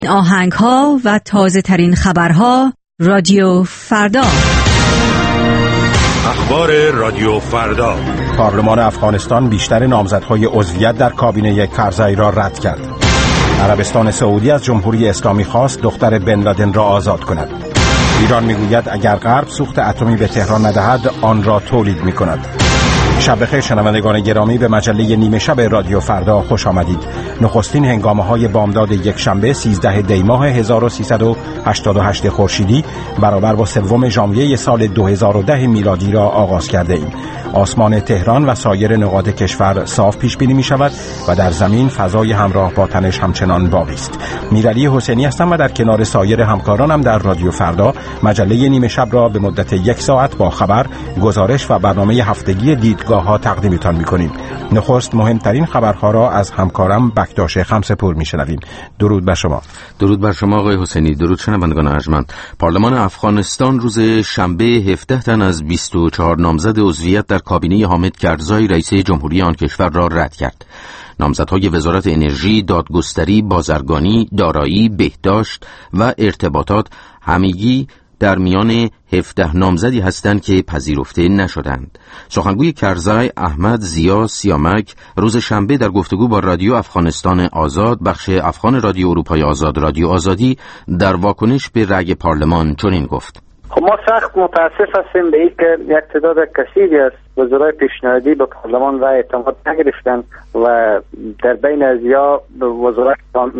آهنگ‌ها و تازه ترین خبرها رادیو فردا. اخبار رادیو فردا. پارلمان افغانستان بیشتر نامزدهای عضویت در کابینه کرزی را رد کرد. عربستان سعودی از جمهوری اسلامی خواست دختر بن لادن را آزاد کند. ایران میگوید اگر غرب سوخت اتمی به تهران ندهد آن را تولید میکند. شب بخیر شنوندگان گرامی، به مجله نیمه شب رادیو فردا خوش آمدید. نخستین هنگامه‌های بامداد یک شنبه 13 دی ماه 1388 خورشیدی برابر با سوم ژانویه سال 2010 میلادی را آغاز کرده ایم. آسمان تهران و سایر نقاط کشور صاف پیش بینی می شود و در زمین فضای همراه با تنش همچنان باقی است. میرعلی حسینی هستم و در کنار سایر همکارانم در رادیو فردا مجله نیمه شب را به مدت 1 ساعت با خبر، گزارش و برنامه هفتگی دیدگاه‌ها تقدیمتان می‌کنیم. نخست مهمترین خبرها را از همکارم بکتاش خمسه‌پور می‌شنویم. درود بر شما. درود بر شما آقای حسینی. درود شنوندگان ارجمند. پارلمان افغانستان روز شنبه 17 تن از 24 نامزد عضویت در کابینه حامد کرزی رئیس جمهوری آن کشور را رد کرد. نامزدهای وزارت انرژی، دادگستری، بازرگانی، دارایی، بهداشت و ارتباطات همگی در میان 17 نامزدی هستند که پذیرفته نشدند. سخنگوی کرزی احمد زیا سیامک روز شنبه در گفتگو با رادیو افغانستان آزاد، بخش افغان رادیو اروپای آزاد، رادیو آزادی، در واکنش به رأی پارلمان چنین گفت: ما سخت متاسف هستیم به اینکه یک تعداد کثیری از وزرای پیشنهادی به پارلمان رای اعتماد نگرفتند و در بین ازیا وزرای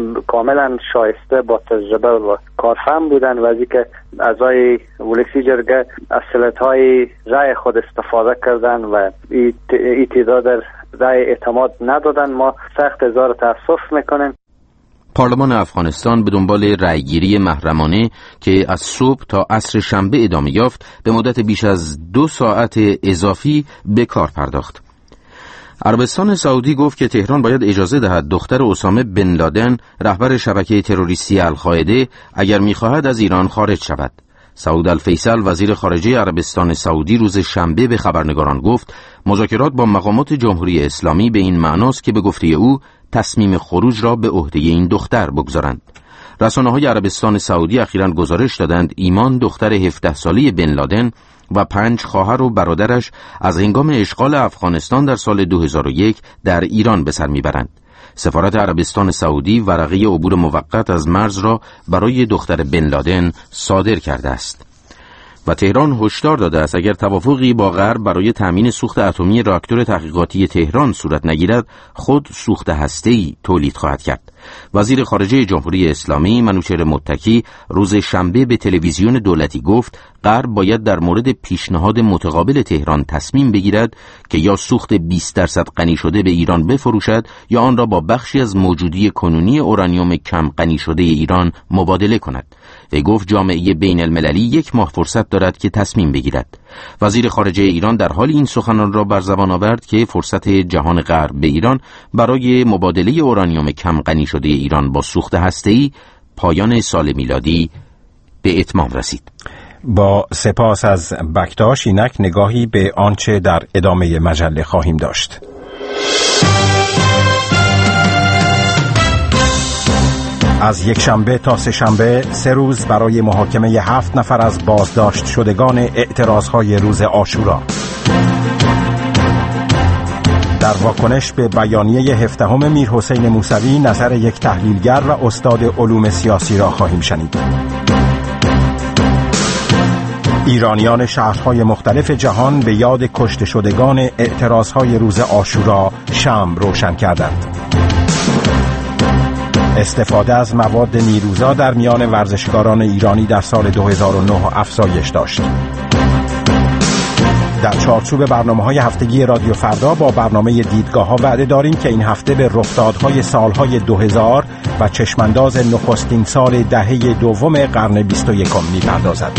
کاملا شایسته با تجربه و کارفهم بودند و از اینکه اعضای ولسی جرگه از صلاحیت‌های رای خود استفاده کردند و این تعداد رای اعتماد ندادند. ما سخت اظهار تأسف میکنیم. پارلمان افغانستان به دنبال رأیگیری محرمانه که از صبح تا عصر شنبه ادامه یافت به مدت بیش از 2 ساعت اضافی به کار پرداخت. عربستان سعودی گفت که تهران باید اجازه دهد دختر اسامه بن لادن، رهبر شبکه تروریستی القاعده، اگر می‌خواهد از ایران خارج شود. سعود الفیصل وزیر خارجه عربستان سعودی روز شنبه به خبرنگاران گفت مذاکرات با مقامات جمهوری اسلامی به این معناست که به گفته او تصمیم خروج را به عهده این دختر بگذارند. رسانه‌های عربستان سعودی اخیراً گزارش دادند ایمان، دختر 17 ساله بن لادن و 5 خواهر و برادرش از هنگام اشغال افغانستان در سال 2001 در ایران به سر میبرند. سفارت عربستان سعودی ورقه عبور موقت از مرز را برای دختر بن لادن صادر کرده است. و تهران هشدار داده است اگر توافقی با غرب برای تامین سوخت اتمی راکتور تحقیقاتی تهران صورت نگیرد، خود سوخت هسته‌ای تولید خواهد کرد. وزیر خارجه جمهوری اسلامی منوچهر متکی روز شنبه به تلویزیون دولتی گفت غرب باید در مورد پیشنهاد متقابل تهران تصمیم بگیرد که یا سوخت 20% غنی شده به ایران بفروشد یا آن را با بخشی از موجودی کنونی اورانیوم کم غنی شده ایران مبادله کند. و گفت جامعه بین المللی 1 ماه فرصت دارد که تصمیم بگیرد. وزیر خارجه ایران در حال این سخنان را بر زبان آورد که فرصت جهان غرب به ایران برای مبادله اورانیوم کم غنی شده ایران با سوخت هسته‌ای پایان سال میلادی به اتمام رسید. با سپاس از بکتاش، اینک نگاهی به آنچه در ادامه مجله خواهیم داشت. از یک شنبه تا 3 شنبه 3 روز برای محاکمه 7 نفر از بازداشت شدگان اعتراضهای روز عاشورا. در واکنش به بیانیه 17 میرحسین موسوی نظر یک تحلیلگر و استاد علوم سیاسی را خواهیم شنید. ایرانیان شهرهای مختلف جهان به یاد کشته شدگان اعتراضهای روز عاشورا شمع روشن کردند. استفاده از مواد نیروزا در میان ورزشکاران ایرانی در سال 2009 افزایش داشت. در چارچوب برنامه‌های هفتگی رادیو فردا با برنامه دیدگاه‌ها وعده داریم که این هفته به رخدادهای سالهای 2000 و چشمانداز نخستین سال دهه دوم قرن 21 می‌پردازد.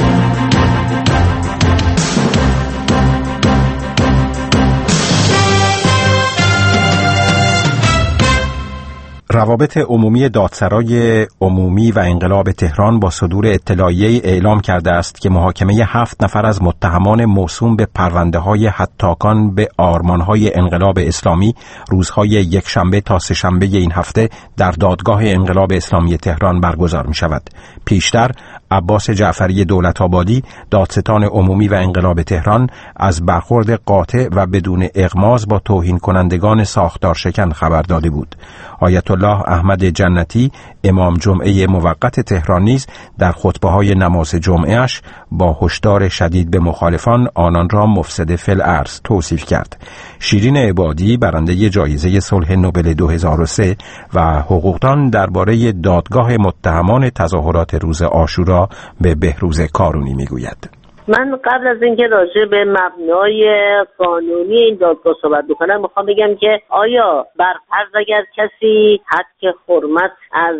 روابط عمومی دادسرای عمومی و انقلاب تهران با صدور اطلاعیه‌ای اعلام کرده است که محاکمه 7 نفر از متهمان موسوم به پرونده‌های هتاکان به آرمان‌های انقلاب اسلامی روزهای یکشنبه تا سه‌شنبه این هفته در دادگاه انقلاب اسلامی تهران برگزار می‌شود. پیشتر عباس جعفری دولت‌آبادی دادستان عمومی و انقلاب تهران از برخورد قاطع و بدون اغماض با توهین کنندگان ساختار شکن خبر داده بود. آیت الله احمد جنتی امام جمعه موقت تهران نیز در خطبه‌های نماز جمعه‌اش با هشدار شدید به مخالفان آنان را مفسد فی الارض توصیف کرد. شیرین عبادی برنده جایزه صلح نوبل 2003 و حقوقدان درباره دادگاه متهمان تظاهرات روز عاشورا به بهروز کارونی میگوید: من قبل از اینکه راجع به مبنای قانونی این دادگاه صحبت بکنم میخوام بگم که آیا برفرض اگر کسی حق حرمت از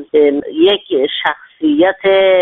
یک شخصیت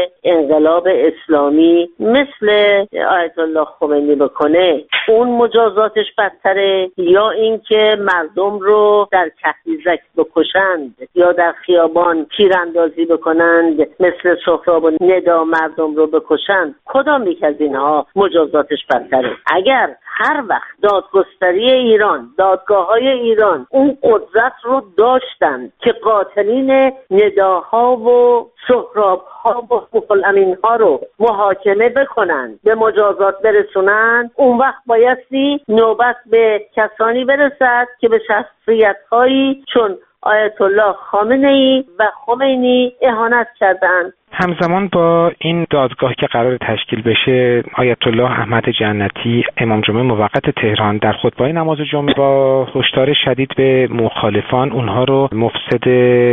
انقلاب اسلامی مثل آیت الله خمینی بکنه اون مجازاتش بدتره یا اینکه مردم رو در کهریزک بکشند یا در خیابان تیراندازی بکنند مثل سهراب و ندا مردم رو بکشند؟ کدام یک از اینها مجازاتش بدتره؟ اگر هر وقت دادگستری ایران، دادگاه‌های ایران اون قدرت رو داشتن که قاتلین نداها و سهراب‌ها و روح‌الامین‌ها رو محاکمه بکنن، به مجازات برسونن، اون وقت بایستی نوبت به کسانی برسد که به شخصیت‌هایی چون آیت الله خامنه‌ای و خمینی اهانت کردند. همزمان با این دادگاه که قرار تشکیل بشه، آیت الله احمد جنتی امام جمعه موقت تهران در خطبه نماز جمعه با هشدار شدید به مخالفان اونها رو مفسد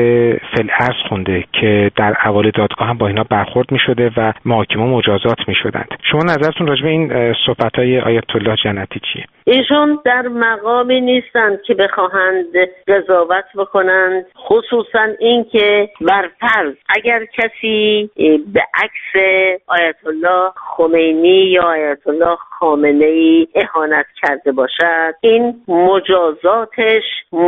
فی الارض خونده که در اول دادگاه هم با اینا برخورد می‌شده و محاکمه مجازات می‌شدند. شما نظرتون راجع به این صحبت‌های آیت الله جنتی چیه؟ ایشون در مقامی نیستند که بخواهند قضاوت بکنند، خصوصا اینکه برفرض اگر کسی به عکس آیت الله خمینی یا آیت الله خامنه‌ای اهانت کرده باشد، این مجازاتش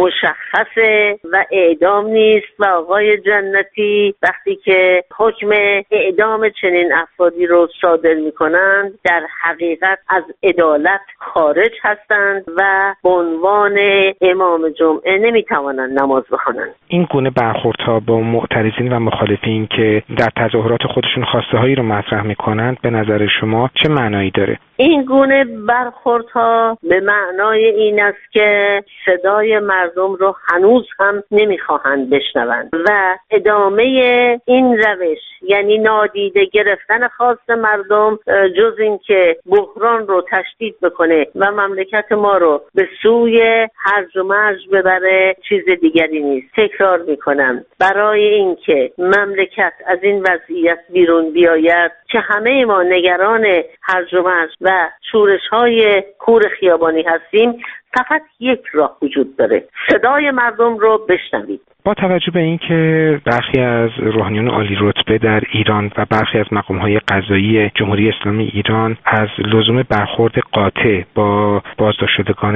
مشخصه و اعدام نیست و آقای جنتی وقتی که حکم اعدام چنین افرادی رو صادر می‌کنند در حقیقت از عدالت خارج هستند و به عنوان امام جمعه نمی‌توانند نماز بخوانند. این گونه برخوردها با معترضین و مخالفین که در تظاهرات خودشون خواسته هایی رو مطرح میکنند به نظر شما چه معنایی داره؟ این گونه برخوردها به معنای این است که صدای مردم رو هنوز هم نمیخواهند بشنوند و ادامه این روش، یعنی نادیده گرفتن خواست مردم، جز این که بحران رو تشدید بکنه و مملکت ما رو به سوی هرج و مرج ببره، چیز دیگری نیست. تکرار میکنم، برای اینکه مملکت از این وضعیت بیرون بیاید که همه ما نگران هرج و مرج و شورش‌های کور خیابانی هستیم، فقط یک راه وجود داره: صدای مردم رو بشنوید. با توجه به اینکه برخی از روحانیون عالی رتبه در ایران و برخی از مقام‌های قضایی جمهوری اسلامی ایران از لزوم برخورد قاطع با بازداشتگان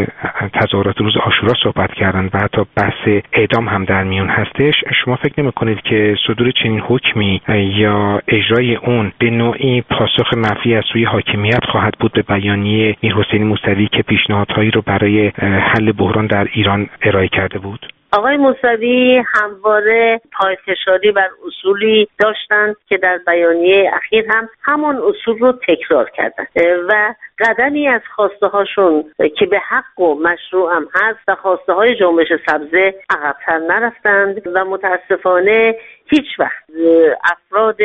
تظاهرات روز عاشورا صحبت کردند و حتی بحث اعدام هم در میون هستش، شما فکر نمی‌کنید که صدور چنین حکمی یا اجرای اون به نوعی پاسخ منفی از سوی حاکمیت خواهد بود به بیانیه میرحسین موسوی که پیشنهادهایی رو برای حل بحران در ایران ارائه کرده بود؟ آقای موسوی همواره پایفشاری بر اصولی داشتند که در بیانیه اخیر هم همون اصول رو تکرار کردند و قدمی از خواسته هاشون که به حق و مشروع هم هست و خواسته های جنبش سبزه عقب‌تر نرفتند و متاسفانه هیچ وقت افراد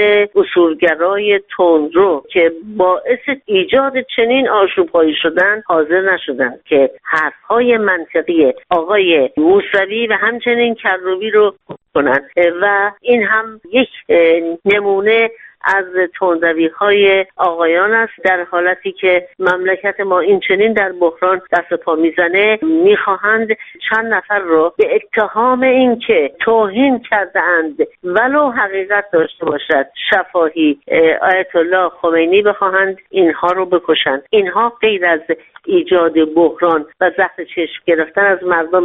اصولگرای تندرو که باعث ایجاد چنین آشوب‌هایی شدن حاضر نشدند که حرف‌های منطقی آقای موسوی و همچنین کروبی رو کنند و این هم یک نمونه از تندروی‌های آقایان است. در حالتی که مملکت ما این چنین در بحران دست پا میزنه، میخواهند چند نفر رو به اتهام این که توهین کرده اند ولو حقیقت داشته باشد شفاهی آیت الله خمینی بخواهند اینها رو بکشند. اینها غیر از ایجاد بحران و زخم چشم گرفتن از مردم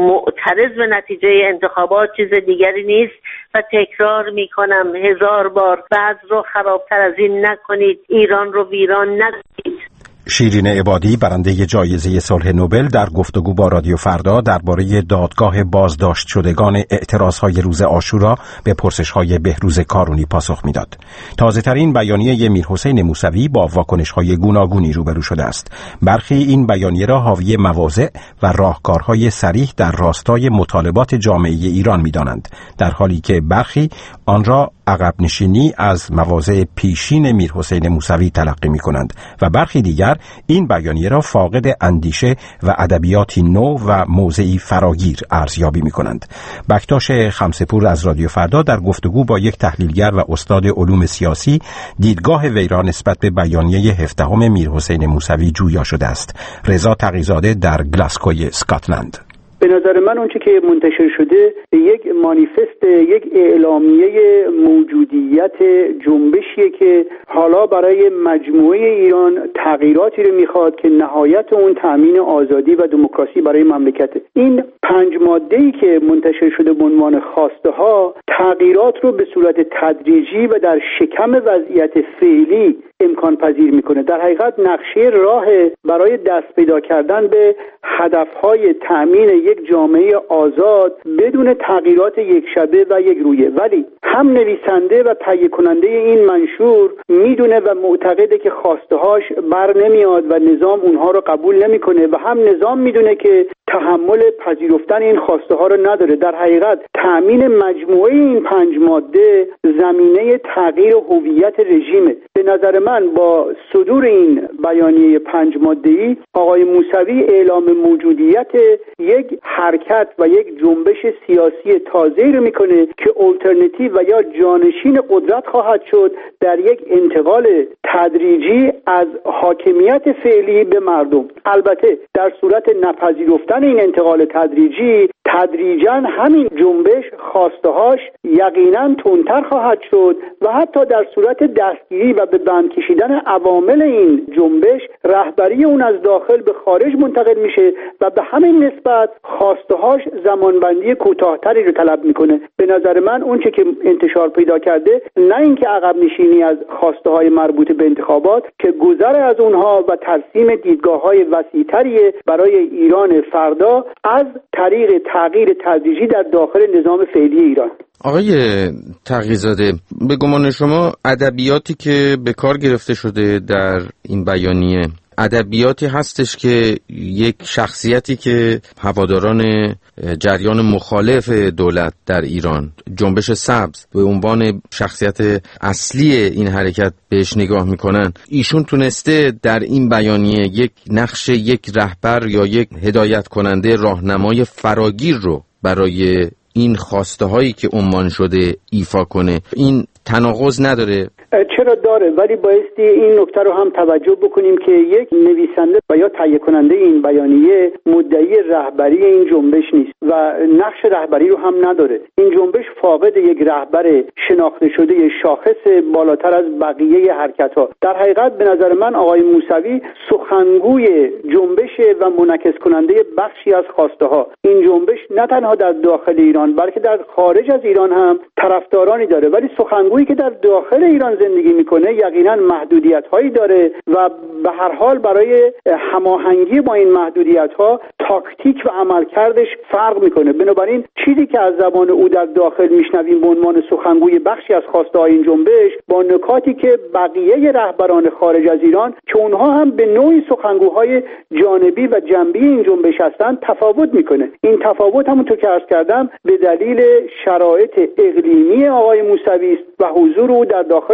معترض به نتیجه انتخابات چیز دیگری نیست و تکرار میکنم 1000 بار، بعض رو خرابتر از این نکنید، ایران رو ویران نکنید. شیرین عبادی برنده جایزه صلح نوبل در گفتگو با رادیو فردا درباره دادگاه بازداشت شدگان اعتراضهای روز عاشورا به پرسش‌های بهروز کارونی پاسخ میداد. تازه‌ترین بیانیه میرحسین موسوی با واکنش‌های گوناگونی روبرو شده است. برخی این بیانیه را حاوی مواضع و راهکارهای صریح در راستای مطالبات جامعه ایران می‌دانند، در حالی که برخی آن را عقب نشینی از مواضع پیشین میرحسین موسوی تلقی می‌کنند و برخی دیگر این بیانیه را فاقد اندیشه و ادبیاتی نو و موضعی فراگیر ارزیابی می‌کنند. بکتاش خمسه‌پور از رادیو فردا در گفتگو با یک تحلیلگر و استاد علوم سیاسی دیدگاه وی را نسبت به بیانیه 17 میرحسین موسوی جویا شده است. رضا تقی‌زاده در گلاسکوی اسکاتلند. به نظر من اونچه که منتشر شده یک مانیفست، یک اعلامیه موجودیت جنبشیه که حالا برای مجموعه ایران تغییراتی رو میخواد که نهایت اون تأمین آزادی و دموکراسی برای مملکته. این 5 ماده‌ای که منتشر شده به عنوان خواسته ها تغییرات رو به صورت تدریجی و در شکم وضعیت فعلی امکان پذیر میکنه. در حقیقت نقشه راه برای دست پیدا کردن به هدفهای تأمین یک جامعه آزاد بدون تغییرات یک شبه و یک رویه. ولی هم نویسنده و تهیه کننده این منشور میدونه و معتقده که خواستهاش بر نمیاد و نظام اونها رو قبول نمیکنه و هم نظام میدونه که تحمل پذیرفتن این خواسته ها رو نداره. در حقیقت تأمین مجموعه این 5 ماده زمینه تغییر هویت رژیمه. به نظر من با صدور این بیانیه 5 ماده‌ای آقای موسوی اعلام موجودیت یک حرکت و یک جنبش سیاسی تازه‌ای رو میکنه که الटरनेटिव و یا جانشین قدرت خواهد شد در یک انتقال تدریجی از حاکمیت فعلی به مردم. البته در صورت نپذیرفتن این انتقال تدریجاً همین جنبش خواسته‌هاش یقیناً تندتر خواهد شد و حتی در صورت دستگیری و به بند کشیدن عوامل این جنبش رهبری اون از داخل به خارج منتقل میشه و به همین نسبت خواسته‌هاش زمانبندی کوتاه‌تری رو طلب میکنه. به نظر من اون چه که انتشار پیدا کرده نه اینکه عقب نشینی از خواسته‌های مربوط به انتخابات که گذر از اونها و ترسیم دیدگاه‌های وسیع‌تری برای ایران فردا از طریق تغییر تدریجی در داخل نظام فعلی ایران. آقای تقی‌زاده، به گمان شما ادبیاتی که به کار گرفته شده در این بیانیه ادبیاتی هستش که یک شخصیتی که هواداران جریان مخالف دولت در ایران، جنبش سبز، به عنوان شخصیت اصلی این حرکت بهش نگاه میکنن، ایشون تونسته در این بیانیه یک نقش یک رهبر یا یک هدایت کننده راهنمای فراگیر رو برای این خواسته هایی که عنوان شده ایفا کنه. این تناقض نداره؟ چرا داره، ولی بایستی این نکته رو هم توجه بکنیم که یک نویسنده و یا تهیه کننده این بیانیه مدعی رهبری این جنبش نیست و نقش رهبری رو هم نداره. این جنبش فاقد یک رهبر شناخته شده شاخص بالاتر از بقیه حرکت‌ها. در حقیقت به نظر من آقای موسوی سخنگوی جنبش و منعکس کننده بخشی از خواسته ها. این جنبش نه تنها در داخل ایران بلکه در خارج از ایران هم طرفدارانی داره، ولی سخنگویی که در داخل ایران زندگی میکنه یقینا محدودیت‌هایی داره و به هر حال برای هماهنگی با این محدودیت‌ها تاکتیک و عملکردش فرق میکنه. بنابراین چیزی که از زبان او در داخل میشنویم به عنوان سخنگوی بخشی از خواسته‌های این جنبش با نکاتی که بقیه رهبران خارج از ایران که اونها هم به نوعی سخنگوهای جانبی و جنبی این جنبش هستند تفاوت میکنه. این تفاوت همونطور که عرض کردم به دلیل شرایط اقلیمی آقای موسوی است و حضور او در داخل ایران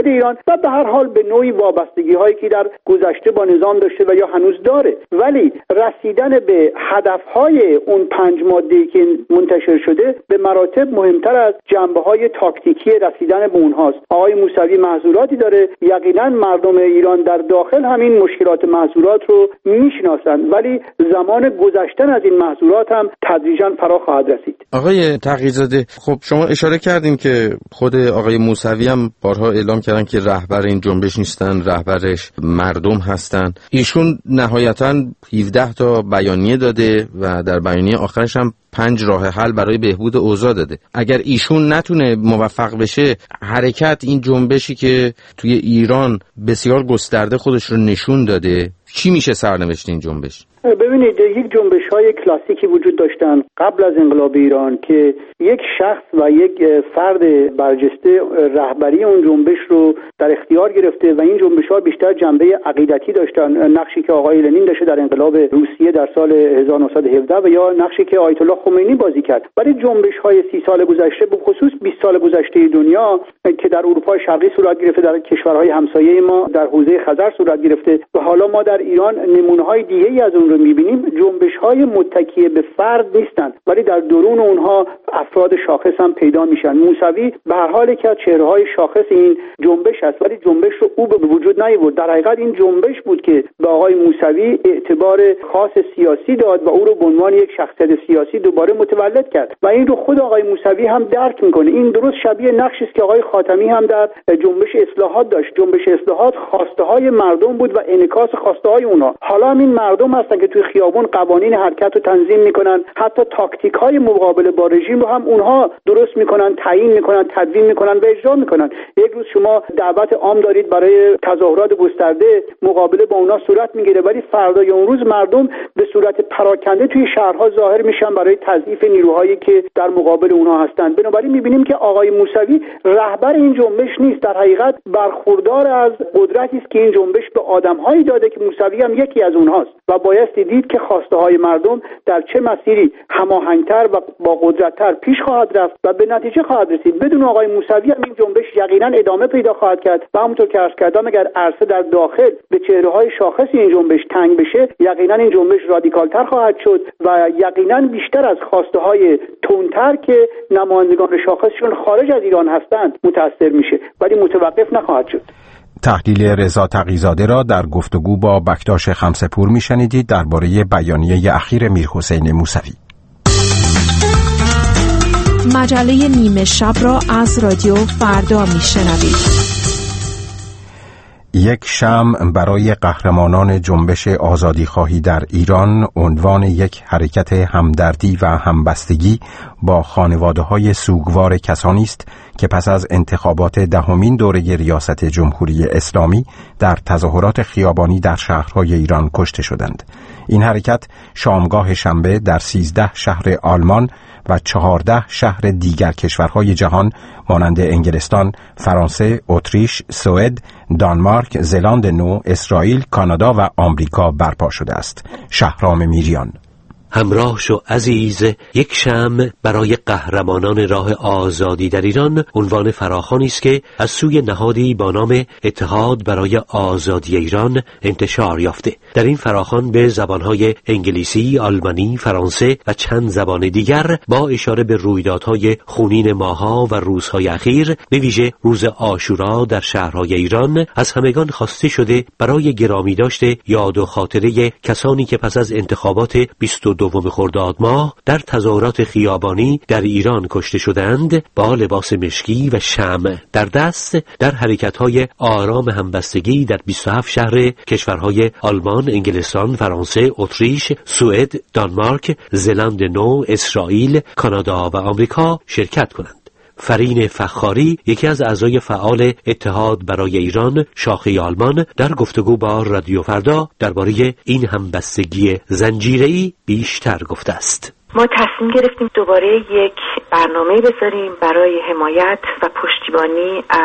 و به هر حال به نوعی وابستگی هایی که در گذشته با نظام داشته و یا هنوز داره، ولی رسیدن به هدف های اون 5 ماده‌ای که منتشر شده به مراتب مهمتر از جنبه های تاکتیکی رسیدن به اونهاست. آقای موسوی محظوراتی داره، یقینا مردم ایران در داخل همین مشکلات محظورات رو میشناسن، ولی زمان گذشتن از این محظورات هم تدریجا فرا خواهد رسید. آقای تقی‌زاده، خب شما اشاره کردین که خود آقای موسوی هم بارها اعلام کردن که رهبر این جنبش نیستن، رهبرش مردم هستن. ایشون نهایتاً 17 تا بیانیه داده و در بیانیه آخرش هم 5 راه حل برای بهبود اوضاع داده. اگر ایشون نتونه موفق بشه، حرکت این جنبشی که توی ایران بسیار گسترده خودش رو نشون داده، چی میشه سرنوشت این جنبش؟ ببینید، یک جنبش‌های کلاسیکی وجود داشتن قبل از انقلاب ایران که یک شخص و یک فرد برجسته رهبری اون جنبش رو در اختیار گرفته و این جنبش‌ها بیشتر جنبه عقیدتی داشتن، نقشی که آقای لنین داشته در انقلاب روسیه در سال 1917 و یا نقشی که آیت الله خمینی بازی کرد. ولی جنبش‌های 30 سال گذشته، به خصوص 20 سال گذشته دنیا که در اروپای شرقی صورت گرفته، در کشورهای همسایه ما در حوزه خزر صورت گرفته و حالا ما در ایران نمونه‌های دیگه‌ای از اون رو می‌بینیم، جنبش‌های متکی به فرد نیستن، ولی در درون اونها افراد شاخص هم پیدا میشن. موسوی به هر حال که چهره‌های شاخص این جنبش است، ولی جنبش رو او به وجود نیاورد. در حقیقت این جنبش بود که به آقای موسوی اعتبار خاص سیاسی داد و او رو به عنوان یک شخصیت سیاسی دوباره متولد کرد و این رو خود آقای موسوی هم درک میکنه. این درست شبیه نقشی است که آقای خاتمی هم در جنبش اصلاحات داشت. جنبش اصلاحات خواسته‌های مردم بود و انعکاس خواسته‌های اونها. حالا هم این مردم هستن که توی خیابون قوانین حرکت رو تنظیم میکنن، حتی تاکتیک‌های مقابله با رژیم رو هم اونها درست میکنن، تعیین میکنن، تدوین میکنن و اجرا میکنن. یک روز شما دعوت عام دارید برای تظاهرات گسترده، مقابله با اونها صورت میگیره، ولی فردای اون روز مردم به صورت پراکنده توی شهرها ظاهر میشن برای تضعیف نیروهایی که در مقابل اونها هستند. بنابراین میبینیم که آقای موسوی رهبر این جنبش نیست، در حقیقت برخوردار از قدرتی است که این جنبش به آدم‌هایی داده که موسوی هم یکی از اونهاست و بایستی دید که خواسته‌های مردم در چه مسیری هماهنگتر و با قدرت‌تر پیش خواهد رفت و به نتیجه خواهد رسید. بدون آقای موسوی هم این جنبش یقینا ادامه پیدا خواهد کرد و همونطور که عرض کردم اگر عرصه در داخل به چهره‌های شاخص این جنبش تنگ بشه، یقینا این جنبش رادیکال‌تر خواهد شد و یقینا بیشتر از خواسته‌های تندتر که نمایندگان شاخصشون خارج از ایران هستند متأثر میشه، ولی متوقف نخواهد شد. تحلیل رضا تقی‌زاده را در گفتگو با بکتاش خمسه‌پور میشنیدید درباره بیانیه اخیر میرحسین موسوی. مجله نیمه شب را از رادیو فردا میشنوید. یک شمع برای قهرمانان جنبش آزادیخواهی در ایران عنوان یک حرکت همدردی و همبستگی با خانواده‌های سوگوار کسانی است که پس از انتخابات 10مین دوره ریاست جمهوری اسلامی در تظاهرات خیابانی در شهرهای ایران کشته شدند. این حرکت شامگاه شنبه در 13 شهر آلمان و 14 شهر دیگر کشورهای جهان مانند انگلستان، فرانسه، اتریش، سوئد، دانمارک، زلاند نو، اسرائیل، کانادا و آمریکا برپا شده است. شهرام میریان. همراه شو عزیز، یک شمع برای قهرمانان راه آزادی در ایران عنوان فراخوانی است که از سوی نهادی با نام اتحاد برای آزادی ایران انتشار یافته. در این فراخوان به زبانهای انگلیسی، آلمانی، فرانسه و چند زبان دیگر با اشاره به رویدادهای خونین ماه‌ها و روزهای اخیر، به ویژه روز عاشورا در شهرهای ایران، از همگان خواسته شده برای گرامی داشته یاد و خاطره کسانی که پس از انتخابات 22 خرداد ماه در تظاهرات خیابانی در ایران کشته شدند، با لباس مشکی و شمع در دست در حرکت‌های آرام همبستگی در 27 شهر کشورهای آلمان، انگلستان، فرانسه، اتریش، سوئد، دانمارک، زلاند نو، اسرائیل، کانادا و آمریکا شرکت کنند. فرین فخاری، یکی از اعضای فعال اتحاد برای ایران شاخه آلمان، در گفتگو با رادیو فردا درباره این همبستگی زنجیره‌ای بیشتر گفته است. ما تصمیم گرفتیم دوباره یک برنامه بذاریم برای حمایت و پشتیبانی از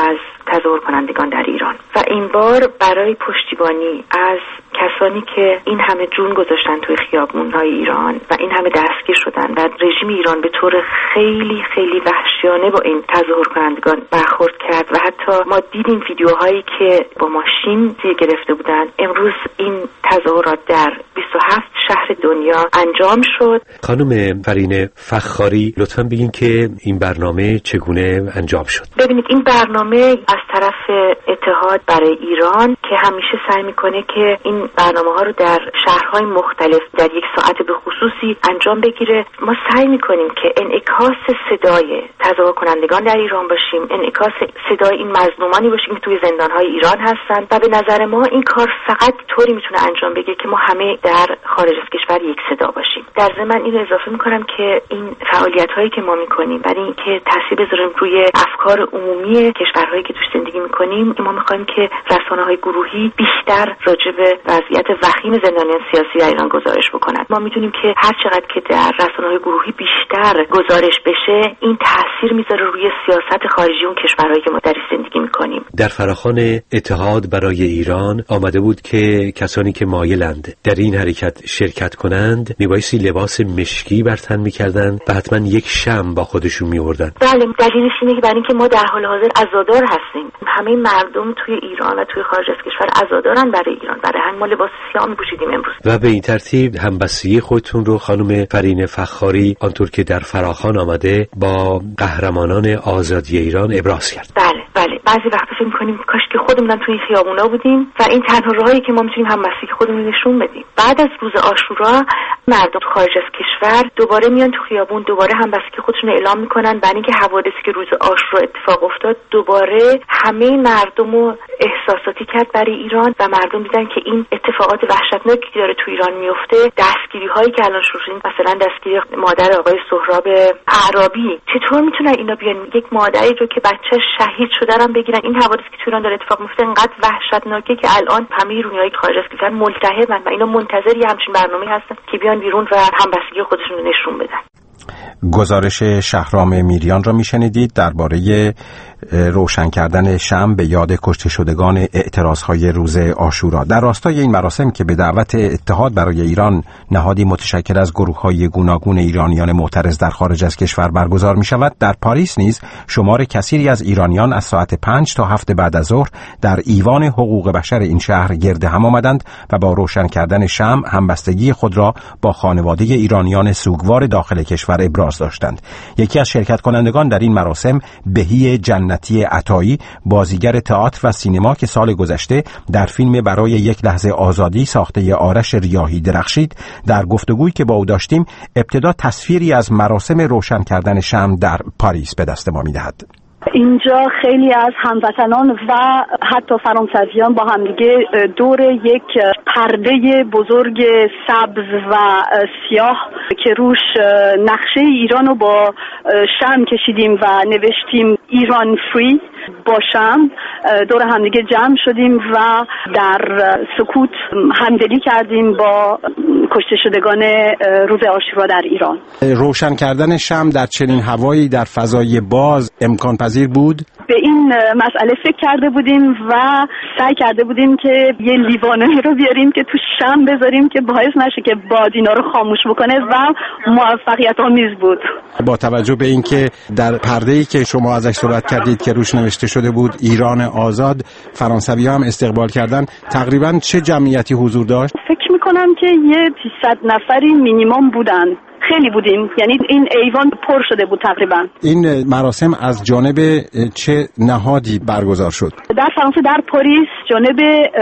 تظاهر کنندگان در ایران و این بار برای پشتیبانی از کسانی که این همه جون گذاشتن توی خیابون‌های ایران و این همه دستگیر شدن و رژیم ایران به طور خیلی خیلی وحشیانه با این تظاهر کنندگان برخورد کرد و حتی ما دیدیم ویدیوهایی که با ماشین زیر گرفته بودن. امروز این تظاهرات در 27 شهر دنیا انجام شد. خانم فرینه فخاری لطفاً بگین که این برنامه چگونه انجام شد. ببینید این برنامه از طرف اتحاد برای ایران که همیشه سعی میکنه که این برنامه‌ها رو در شهرهای مختلف در یک ساعت به خصوصی انجام بگیره. ما سعی میکنیم که انعکاس صدای تظاهر کنندگان در ایران باشیم، انعکاس صدای این مظلومانی باشیم که توی زندانهای ایران هستن و به نظر ما این کار فقط طوری میتونه انجام بگیره که ما همه در خارج از کشور یک صدا باشیم. در ضمن اینو اضافه میکنم که این فعالیت‌هایی که ما میکنیم برای اینکه تاثیر بذاریم روی افکار عمومی کشورهایی که توش زندگی میکنیم، ما میخوایم که رسانه‌های گروهی بیشتر راجع به وضعیت وخیم زندانیان سیاسی در ایران گزارش بکنند. ما میدونیم که هر چقدر که در رسانه‌های گروهی بیشتر گزارش بشه، این تاثیر میذاره روی سیاست خارجی اون کشورهایی که ما درش زندگی میکنیم. در فراخوان اتحاد برای ایران آمده بود که کسانی که مایلند در این حرکت شرکت کنند میبایستی لباس مشکی بر تن میکردند و حتما یک شمع با خودشون میوردن. بله، دلیلش اینه که برای اینکه ما در حال حاضر عزادار هستیم. همه مردم توی ایران و توی خارج از کشور عزادارن برای ایران، برای همین ما لباس سیاه میپوشیدیم امروز. و به این ترتیب همبستگی خودتون رو خانم فرینه فخاری آنطور که در فراخوان آمده با قهرمانان آزادی ایران ابراز کرد. بله، بعضی وقتا فکر می‌کنیم کاش که خودمون تو این خیابونا بودیم و این تنها راهی که ما میتونیم همبستگی خودمون نشون بدیم. بعد از روز عاشورا مردم خارج از کشور دوباره میان تو خیابون، دوباره همبستگی خودشون اعلام میکنن. برای اینکه حوادثی که روز عاشورا اتفاق افتاد دوباره همه مردم رو احساساتی کرد برای ایران و مردم دیدن که این اتفاقات وحشتناکی که داره تو ایران میفته، دستگیری هایی که الان شروع شده، مثلا دستگیری مادر آقای سهراب اعرابی، چطور میتونن اینا بیان یک مادری رو که بچه‌ش شهید شده رو بگیرن؟ این حوادثی که تو ایران داره اتفاق میفته انقدر وحشتناکه که الان همه ایرانیایی که خارج از کشور ملتهبن و اینا منتظر یه همچین برنامه‌ای هستن که بیان بیرون و همبستگی خودشون رو نشون بدن. گزارش شهرام میریان را میشنیدید درباره روشن کردن شمع به یاد کشته شدگان اعتراضهای روز عاشورا. در راستای این مراسم که به دعوت اتحاد برای ایران، نهادی متشکل از گروه‌های گوناگون ایرانیان معترض در خارج از کشور برگزار می شود، در پاریس نیز شمار کثیری از ایرانیان از ساعت 5 تا 7 بعد از ظهر در ایوان حقوق بشر این شهر گرد هم آمدند و با روشن کردن شمع همبستگی خود را با خانواده ایرانیان سوگوار داخل کشور ابراز داشتند. یکی از شرکت کنندگان در این مراسم بهی جنتی عطایی، بازیگر تئاتر و سینما که سال گذشته در فیلم برای یک لحظه آزادی ساخته آرش ریاحی درخشید، در گفتگویی که با او داشتیم ابتدا تصویری از مراسم روشن کردن شمع در پاریس به دست ما می‌دهد. اینجا خیلی از هموطنان و حتی فرانسویان با همدیگه دور یک پرده بزرگ سبز و سیاه که روش نقشه ایران رو با شمع کشیدیم و نوشتیم ایران فری با شمع، دور همدیگه جمع شدیم و در سکوت همدلی کردیم با کشته شدگان روز عاشورا در ایران. روشن کردن شمع در چنین هوایی در فضای باز امکان پذیر بود؟ به این مسئله فکر کرده بودیم و سعی کرده بودیم که یه لیوانه‌ای رو بیاریم که تو شمع بذاریم که باعث نشه که باد اینا رو خاموش بکنه و موفقیت آمیز بود. با توجه به اینکه در پرده‌ای که شما ازش صحبت کردید که روش نوشته شده بود ایران آزاد، فرانسوی‌ها هم استقبال کردن، تقریباً چه جمعیتی حضور داشت؟ فکر می‌کنم که یه 300 نفری مینیمم بودن. خیلی بودیم، یعنی این ایوان پر شده بود تقریبا. این مراسم از جانب چه نهادی برگزار شد؟ در فرانسه در پاریس جانب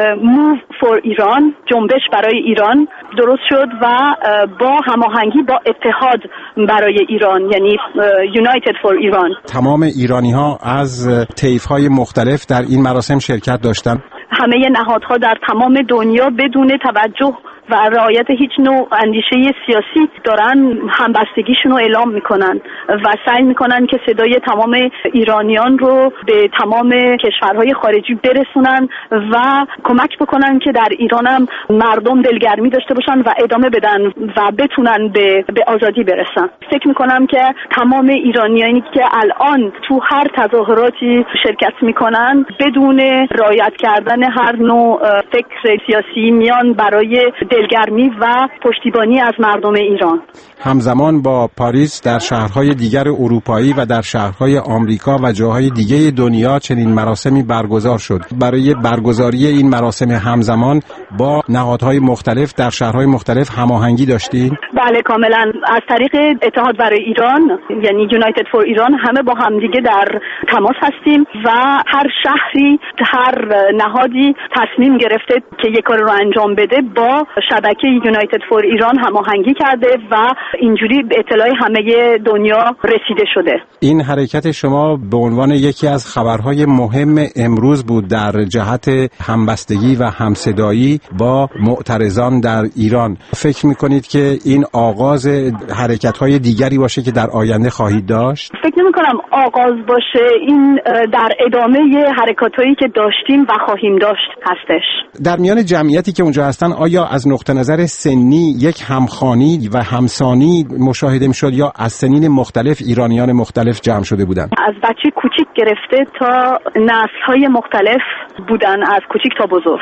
موو فور ایران، جنبش برای ایران درست شد و با هماهنگی با اتحاد برای ایران، یعنی یونایتد فور ایران. تمام ایرانی‌ها از طیف‌های مختلف در این مراسم شرکت داشتند. همه نهادها در تمام دنیا بدون توجه و رعایت هیچ نوع اندیشه سیاسی دارن همبستگیشون رو اعلام میکنن و سعی میکنن که صدای تمام ایرانیان رو به تمام کشورهای خارجی برسونن و کمک بکنن که در ایران هم مردم دلگرمی داشته باشن و ادامه بدن و بتونن به آزادی برسن. فکر میکنم که تمام ایرانیانی که الان تو هر تظاهراتی شرکت میکنن بدون رعایت کردن هر نوع فکر سیاسی میان برای دلگرمی و پشتیبانی از مردم ایران. همزمان با پاریس در شهرهای دیگر اروپایی و در شهرهای آمریکا و جاهای دیگه دنیا چنین مراسمی برگزار شد. برای برگزاری این مراسم همزمان با نهادهای مختلف در شهرهای مختلف هماهنگی داشتین؟ بله کاملا. از طریق اتحاد برای ایران یعنی یونایتد فور ایران همه با همدیگه در تماس هستیم و هر شهری هر نهادی تصمیم گرفته که یک کار رو انجام بده با شبکه یونایتد فور ایران هماهنگی کرده و اینجوری به اطلاع همه دنیا رسیده شده. این حرکت شما به عنوان یکی از خبرهای مهم امروز بود در جهت همبستگی و همصدایی با معترضان در ایران. فکر میکنید که این آغاز حرکت‌های دیگری باشه که در آینده خواهید داشت؟ فکر نمی‌کنم آغاز باشه. این در ادامه حرکاتایی که داشتیم و خواهیم داشت هستش. در میان جمعیتی که اونجا هستن آیا از نقطه نظر سنی یک همخوانی و همسانی مشاهده می‌شد یا از سنین مختلف ایرانیان مختلف جمع شده بودند؟ از بچه کوچیک گرفته تا نسل‌های مختلف بودن، از کوچیک تا بزرگ.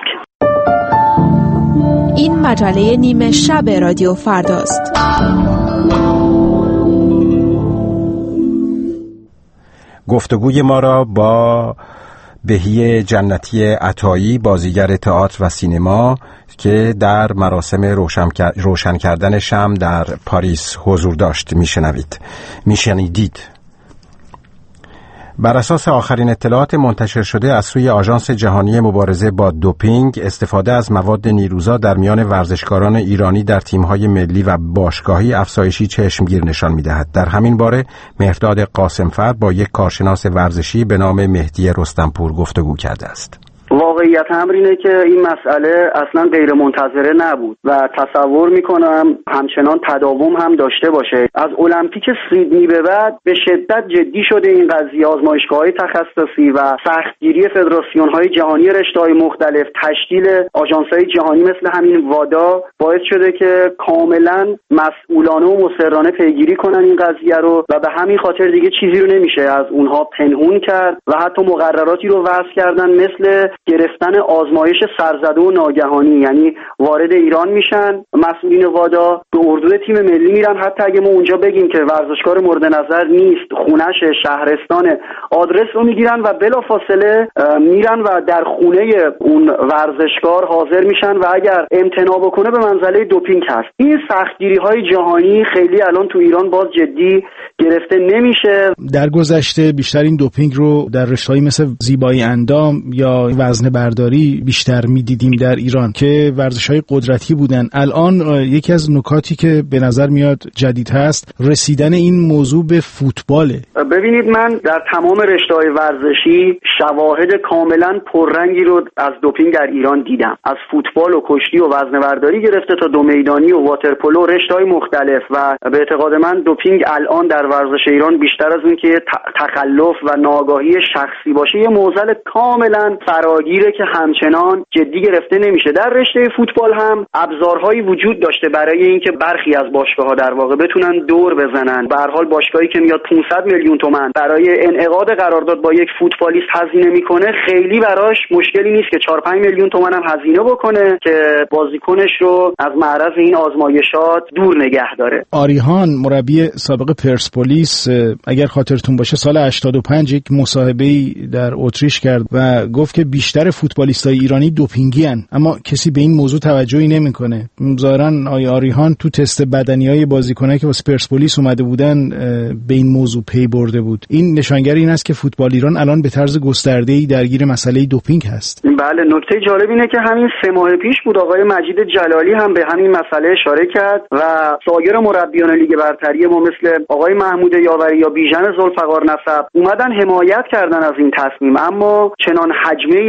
این مجله نیمه شب رادیو فرداست. گفتگوی ما را با بهیه جنتی عطایی، بازیگر تئاتر و سینما که در مراسم روشن کردن شمع در پاریس حضور داشت میشنیدید. بر اساس آخرین اطلاعات منتشر شده از سوی آژانس جهانی مبارزه با دوپینگ، استفاده از مواد نیروزا در میان ورزشکاران ایرانی در تیم‌های ملی و باشگاهی افزایشی چشمگیر نشان می‌دهد. در همین باره مهرداد قاسمفر با یک کارشناس ورزشی به نام مهدی رستمپور گفتگو کرده است. واقعیت امر اینه که این مسئله اصلا غیر منتظره نبود و تصور میکنم همچنان تداوم هم داشته باشه. از المپیک سیدنی به بعد به شدت جدی شده این قضیه. آزمایشگاه‌های تخصصی و سختگیری فدراسیون‌های جهانی رشته‌های مختلف، تشکیل آژانس‌های جهانی مثل همین وادا باعث شده که کاملا مسئولانه و مصرانه پیگیری کنن این قضیه رو و به همین خاطر دیگه چیزی رو نمیشه از اونها پنهون کرد و حتی مقرراتی رو وضع کردن مثل گرفتن آزمایش سرزده و ناگهانی، یعنی وارد ایران میشن مسئولین وادا، به اردو تیم ملی میرن، حتی اگه ما اونجا بگیم که ورزشکار مورد نظر نیست، خونش، شهرستان، آدرس رو میگیرن و بلافاصله میرن و در خونه اون ورزشکار حاضر میشن و اگر امتناع بکنه به منزله دوپینگ هست. این سختگیری های جهانی خیلی الان تو ایران باز جدی گرفته نمیشه. در گذشته بیشتر این دوپینگ رو در رشته‌هایی مثل زیبایی اندام یا وزنه برداری بیشتر میدیدیم در ایران که ورزش‌های قدرتی بودن. الان یکی از نکاتی که به نظر میاد جدید هست رسیدن این موضوع به فوتباله. ببینید من در تمام رشته‌های ورزشی شواهد کاملا پررنگی رو از دوپینگ در ایران دیدم. از فوتبال و کشتی و وزنه برداری گرفته تا دو میدانی و واترپولو، رشته‌های مختلف و به اعتقاد من دوپینگ الان در ورزش ایران بیشتر از اون که تخلف و ناآگاهی شخصی باشه یه معضل کاملا فراگیره که همچنان جدی گرفته نمیشه. در رشته فوتبال هم ابزارهایی وجود داشته برای اینکه برخی از باشگاه‌ها در واقع بتونن دور بزنن. به هر حال باشگاهی که میاد 500 میلیون تومان برای انعقاد قرارداد با یک فوتبالیست هزینه میکنه، خیلی براش مشکلی نیست که 4-5 میلیون تومان هم هزینه بکنه که بازیکنش رو از معرض این آزمایشات دور نگه داره. آریهان مربی سابق پرسپولیس اگر خاطرتون باشه سال 85 یک مصاحبه‌ای در اتریش کرد و گفت که بیشتر فوتبالیستای ایرانی دوپینگی ان، اما کسی به این موضوع توجهی نمیکنه. ظاهرا آریهان تو تست بدنیای بازیکنایی که واسه پرسپولیس اومده بودن به این موضوع پی برده بود. این نشانگر این است که فوتبال ایران الان به طرز گسترده‌ای درگیر مسئله دوپینگ هست. بله، نکته جالب اینه که همین 3 ماه پیش بود آقای مجید جلالی هم به همین مسئله اشاره کرد و سایر مربیان لیگ برتری ما مثل آقای محمود یاوری یا بیژن ذوالفقار نسب اومدن حمایت کردن از این تصمیم، اما چنان حجمه ای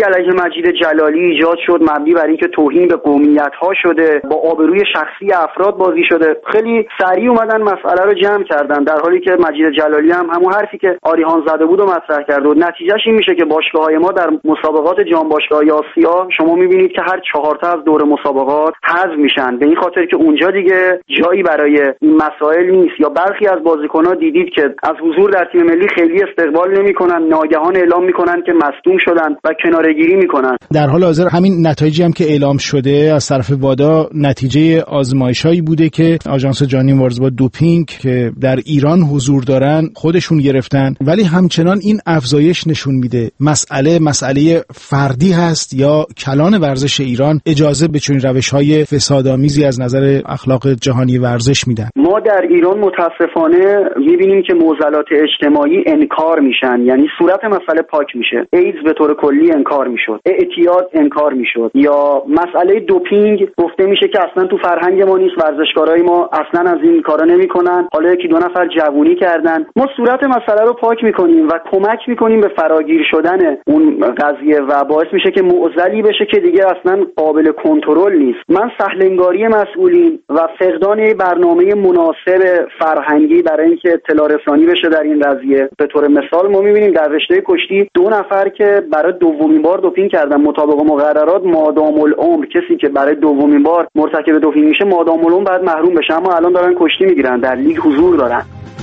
علیه مجید جلالی ایجاد شد مبنی بر اینکه توهین به قومیت‌ها شده، با آبروی شخصی افراد بازی شده. خیلی سریع اومدن مسئله رو جمع کردن، در حالی که مجید جلالی هم همون حرفی که آریهان زده بود و مطرح کرده. نتیجهش این میشه که باشگاه‌های ما در مسابقات جام باشگاه‌های آسیا شما می‌بینید که هر 4 تا از دور مسابقات حذف میشن، به این خاطر که اونجا دیگه جایی برای این مسائل نیست. یا برخی از بازیکن‌ها دیدید که از حضور در تیم ملی خیلی استقبال نمی‌کنن، ناگهان اعلام می‌کنن که مصدوم شدن و کناره‌گیری می‌کنن. در حال حاضر همین نتایجی هم که اعلام شده از طرف وادا نتیجه آزمایش‌هایی بوده که آژانس جهانی مبارزه با دوپینگ که در ایران حضور دارن خودشون گرفتن، ولی همچنان این افزایش نشون میده مسئله فردی هست یا کلان ورزش ایران اجازه به چنین روش‌های فسادآمیزی از نظر اخلاق جهانی ورزش میدن. ما در ایران متاسفانه می‌بینیم که معضلات اجتماعی انکار میشن، یعنی صورت مسئله پاک میشه. ایدز به طور کلی انکار میشد، اعتیاد انکار میشد، یا مسئله دوپینگ گفته میشه که اصلا تو فرهنگ ما نیست، ورزشکارای ما اصلا از این کارا نمیکنن، حالا یکی دو نفر جوونی کردن. ما صورت مسئله رو پاک میکنیم و کمک میکنیم به فراگیر شدن اون قضیه و باعث میشه که معضلی بشه که دیگه اصلا قابل کنترل نیست. من سهلنگاری مسئولین و فقدان برنامه مناسب فرهنگی برای اینکه اطلاع رسانی بشه در این قضیه. به طور مثال ما میبینیم در رشته کشتی 2 نفر که برای دومین بار دوپینگ کردن مطابق مقررات مادام العمر، کسی که برای دومین بار مرتکب دوپینگ میشه مادام العمر باید محروم بشه، اما الان دارن کشتی میگیرن، در لیگ حضور دارن.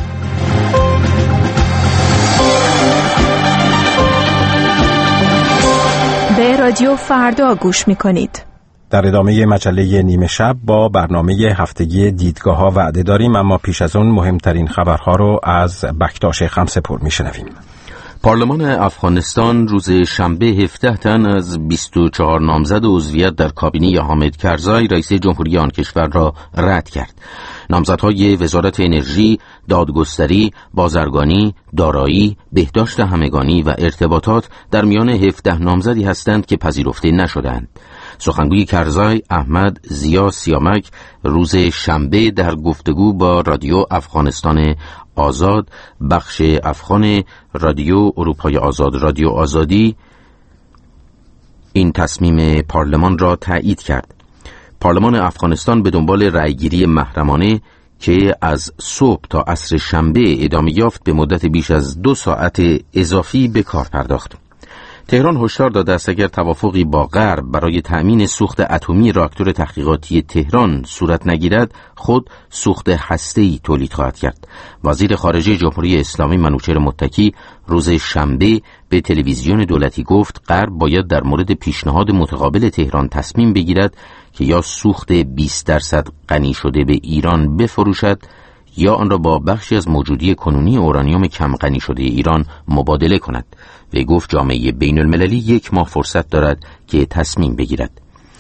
به رادیو فردا گوش میکنید. در ادامه مجله نیمه شب با برنامه هفتگی دیدگاه‌ها وعده داریم، اما پیش از اون مهمترین خبرها رو از بکتاش خمسه‌پور میشنویم. پارلمان افغانستان روز شنبه 17 تن از 24 نامزد عضویت در کابینه حامد کرزای رئیس جمهوری آن کشور را رد کرد. نامزدهای وزارت انرژی، دادگستری، بازرگانی، دارایی، بهداشت همگانی و ارتباطات در میان 17 نامزدی هستند که پذیرفته نشدند. سخنگوی کرزای احمد زیا سیامک روز شنبه در گفتگو با رادیو افغانستان آزاد، بخش افغان رادیو اروپای آزاد، رادیو آزادی، این تصمیم پارلمان را تایید کرد. پارلمان افغانستان به دنبال رأیگیری محرمانه که از صبح تا عصر شنبه ادامه یافت به مدت بیش از 2 ساعت اضافی به کار پرداخت. تهران هشدار داده است اگر توافقی با غرب برای تأمین سوخت اتمی راکتور تحقیقاتی تهران صورت نگیرد، خود سوخت هسته‌ای تولید خواهد کرد. وزیر خارجه جمهوری اسلامی منوچهر متکی روز شنبه به تلویزیون دولتی گفت غرب باید در مورد پیشنهاد متقابل تهران تصمیم بگیرد که یا سوخت 20% غنی شده به ایران بفروشد یا آن را با بخشی از موجودی کنونی اورانیوم کم غنی شده ایران مبادله کند. و گفت جامعه بین المللی 1 ماه فرصت دارد که تصمیم بگیرد.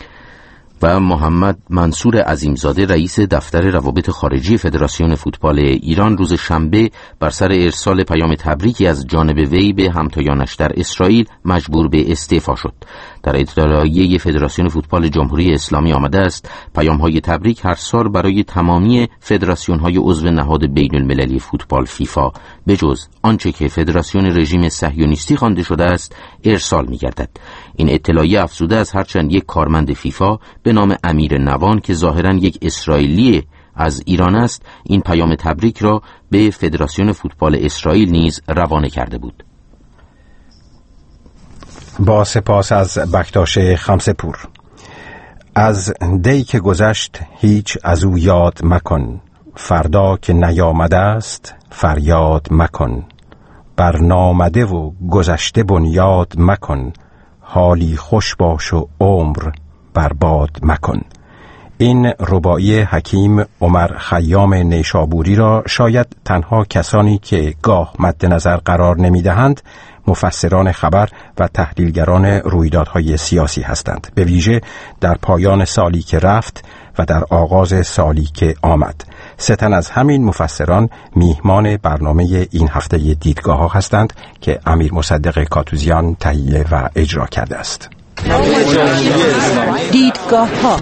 و محمد منصور عظیمزاده رئیس دفتر روابط خارجی فدراسیون فوتبال ایران روز شنبه بر سر ارسال پیام تبریکی از جانب وی به همتایانش در اسرائیل مجبور به استعفا شد. در اطلاعیه فدراسیون فوتبال جمهوری اسلامی آمده است پیام‌های تبریک هر سال برای تمامی فدراسیون‌های عضو نهاد بین المللی فوتبال فیفا به جز آنچه که فدراسیون رژیم صهیونیستی خوانده شده است ارسال می‌گردد. این اطلاعیه افزوده است هرچند یک کارمند فیفا به نام امیر نوان که ظاهراً یک اسرائیلی از ایران است این پیام تبریک را به فدراسیون فوتبال اسرائیل نیز روانه کرده بود. با سپاس از بکتاش خمسه‌پور. از دی که گذشت هیچ از او یاد مکن، فردا که نیامده است فریاد مکن. بر نامده و گذشته بنیاد مکن، حالی خوش باش و عمر برباد مکن. این رباعی حکیم عمر خیام نیشابوری را شاید تنها کسانی که گاه مد نظر قرار نمی‌دهند مفسران خبر و تحلیلگران رویدادهای سیاسی هستند، به ویژه در پایان سالی که رفت و در آغاز سالی که آمد. 3 تن از همین مفسران میهمان برنامه این هفته دیدگاه ها هستند که امیر مصدق کاتوزیان تهیه و اجرا کرده است. دیدگاه ها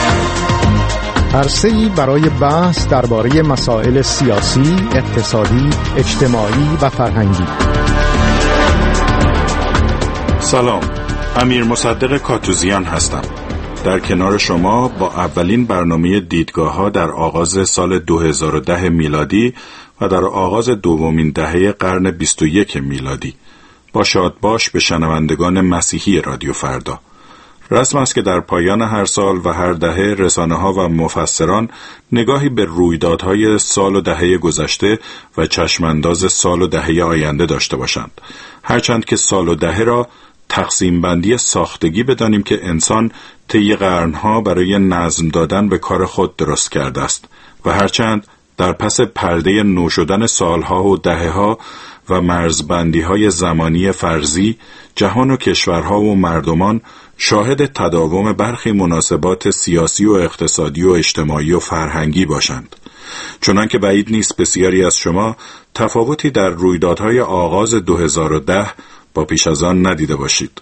عرصه‌ای برای بحث درباره مسائل سیاسی، اقتصادی، اجتماعی و فرهنگی. سلام، امیر مصدق کاتوزیان هستم. در کنار شما با اولین برنامه دیدگاه‌ها در آغاز سال 2010 میلادی و در آغاز دومین دهه قرن 21 میلادی. با شادباش به شنوندگان مسیحی رادیو فردا. رسم است که در پایان هر سال و هر دهه رسانه‌ها و مفسران نگاهی به رویدادهای سال و دهه گذشته و چشمانداز سال و دهه آینده داشته باشند. هرچند که سال و دهه را تقسیم بندی ساختگی بدانیم که انسان طی قرنها برای نظم دادن به کار خود درست کرده است و هرچند در پس پرده نو شدن سالها و دهه‌ها و مرزبندی‌های زمانی فرضی، جهان و کشورها و مردمان شاهد تداوم برخی مناسبات سیاسی و اقتصادی و اجتماعی و فرهنگی باشند. چنانکه بعید نیست بسیاری از شما تفاوتی در رویدادهای آغاز 2010 با پیش از آن ندیده باشید.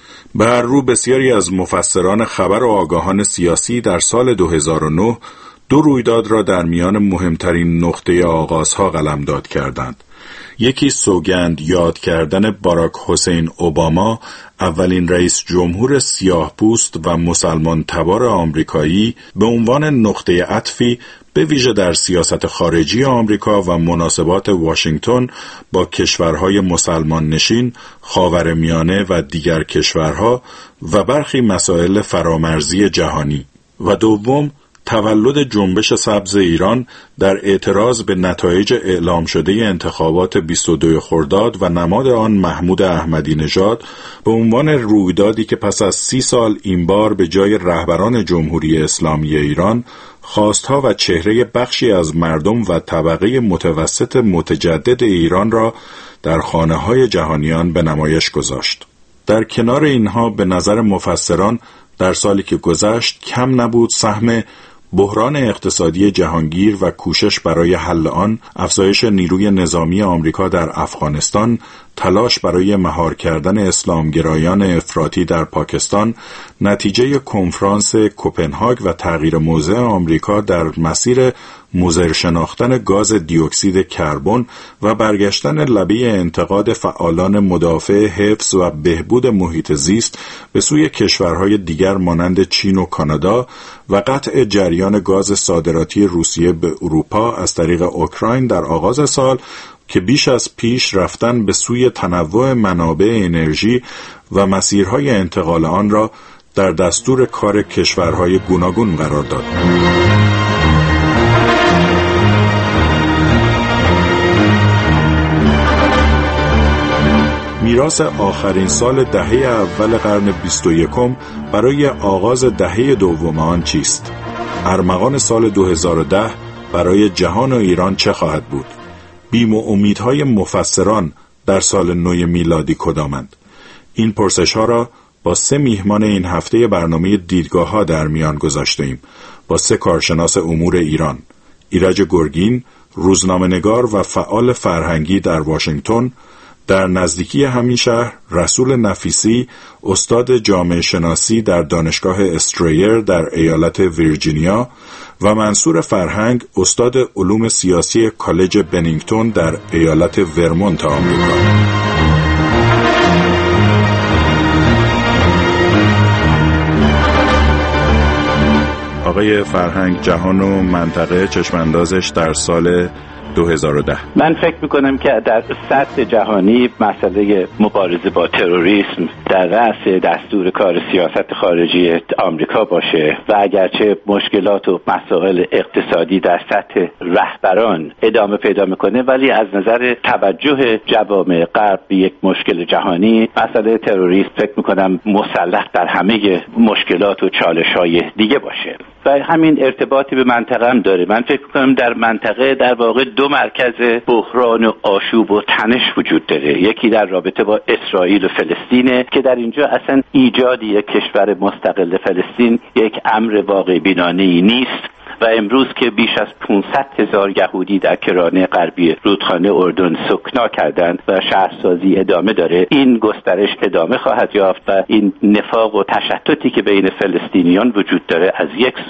بر رو بسیاری از مفسران خبر و آگاهان سیاسی در سال 2009 دو رویداد را در میان مهمترین نقطه آغازها قلمداد کردند. یکی سوگند یاد کردن باراک حسین اوباما، اولین رئیس جمهور سیاه‌پوست و مسلمان تبار آمریکایی، به عنوان نقطه عطفی به ویژه در سیاست خارجی آمریکا و مناسبات واشنگتن با کشورهای مسلمان نشین، خاورمیانه و دیگر کشورها و برخی مسائل فرامرزی جهانی. و دوم، تولد جنبش سبز ایران در اعتراض به نتایج اعلام شده انتخابات 22 خرداد و نماد آن محمود احمدی نژاد به عنوان رویدادی که پس از 30 سال این بار به جای رهبران جمهوری اسلامی ایران خواستها و چهره بخشی از مردم و طبقه متوسط متجدد ایران را در خانه‌های جهانیان به نمایش گذاشت. در کنار اینها به نظر مفسران در سالی که گذشت کم نبود سهم بحران اقتصادی جهانگیر و کوشش برای حل آن، افزایش نیروی نظامی آمریکا در افغانستان، تلاش برای مهار کردن اسلامگرایان افراطی در پاکستان، نتیجه کنفرانس کوپنهاگ و تغییر موضع آمریکا در مسیر مضر شناختن گاز دیوکسید کربن و برگشتن لبه انتقاد فعالان مدافع حفظ و بهبود محیط زیست به سوی کشورهای دیگر مانند چین و کانادا و قطع جریان گاز صادراتی روسیه به اروپا از طریق اوکراین در آغاز سال که بیش از پیش رفتن به سوی تنوع منابع انرژی و مسیرهای انتقال آن را در دستور کار کشورهای گوناگون قرار داد. میراث آخرین سال دهه اول قرن 21 برای آغاز دهه دوم آن چیست؟ ارمغان سال 2010 برای جهان و ایران چه خواهد بود؟ بیم و امیدهای مفسران در سال نو میلادی کدامند؟ این پرسش‌ها را با 3 میهمان این هفته برنامه دیدگاه‌ها در میان گذاشته‌ایم، با 3 کارشناس امور ایران: ایرج گرگین، روزنامه‌نگار و فعال فرهنگی در واشنگتن، در نزدیکی همین شهر رسول نفیسی، استاد جامعه شناسی در دانشگاه استریر در ایالت ویرجینیا و منصور فرهنگ، استاد علوم سیاسی کالج بنینگتون در ایالت ورمونت آمریکا. آقای فرهنگ، جهان و منطقه چشماندازش در سال 2010. من فکر میکنم که در سطح جهانی مسئله مبارزه با تروریسم در رأس دستور کار سیاست خارجی آمریکا باشه و اگرچه مشکلات و مسائل اقتصادی در سطح رهبران ادامه پیدا میکنه، ولی از نظر توجه جوامع غرب به یک مشکل جهانی، مسئله تروریسم فکر میکنم مسلح در همه مشکلات و چالش‌های دیگه باشه و همین ارتباطی به منطقه هم داره. من فکر میکنم در منطقه در واقع 2 مرکز بحران و آشوب و تنش وجود داره. یکی در رابطه با اسرائیل و فلسطینه که در اینجا اصلا ایجاد یک کشور مستقل فلسطین یک امر واقع بینانه‌ای نیست و امروز که بیش از 500,000 یهودی در کرانه غربی رودخانه اردن سکنا کردند و شهرسازی ادامه داره، این گسترش ادامه خواهد یافت و این نفاق و تشتتی که بین فلسطینیان وجود داره از یک سو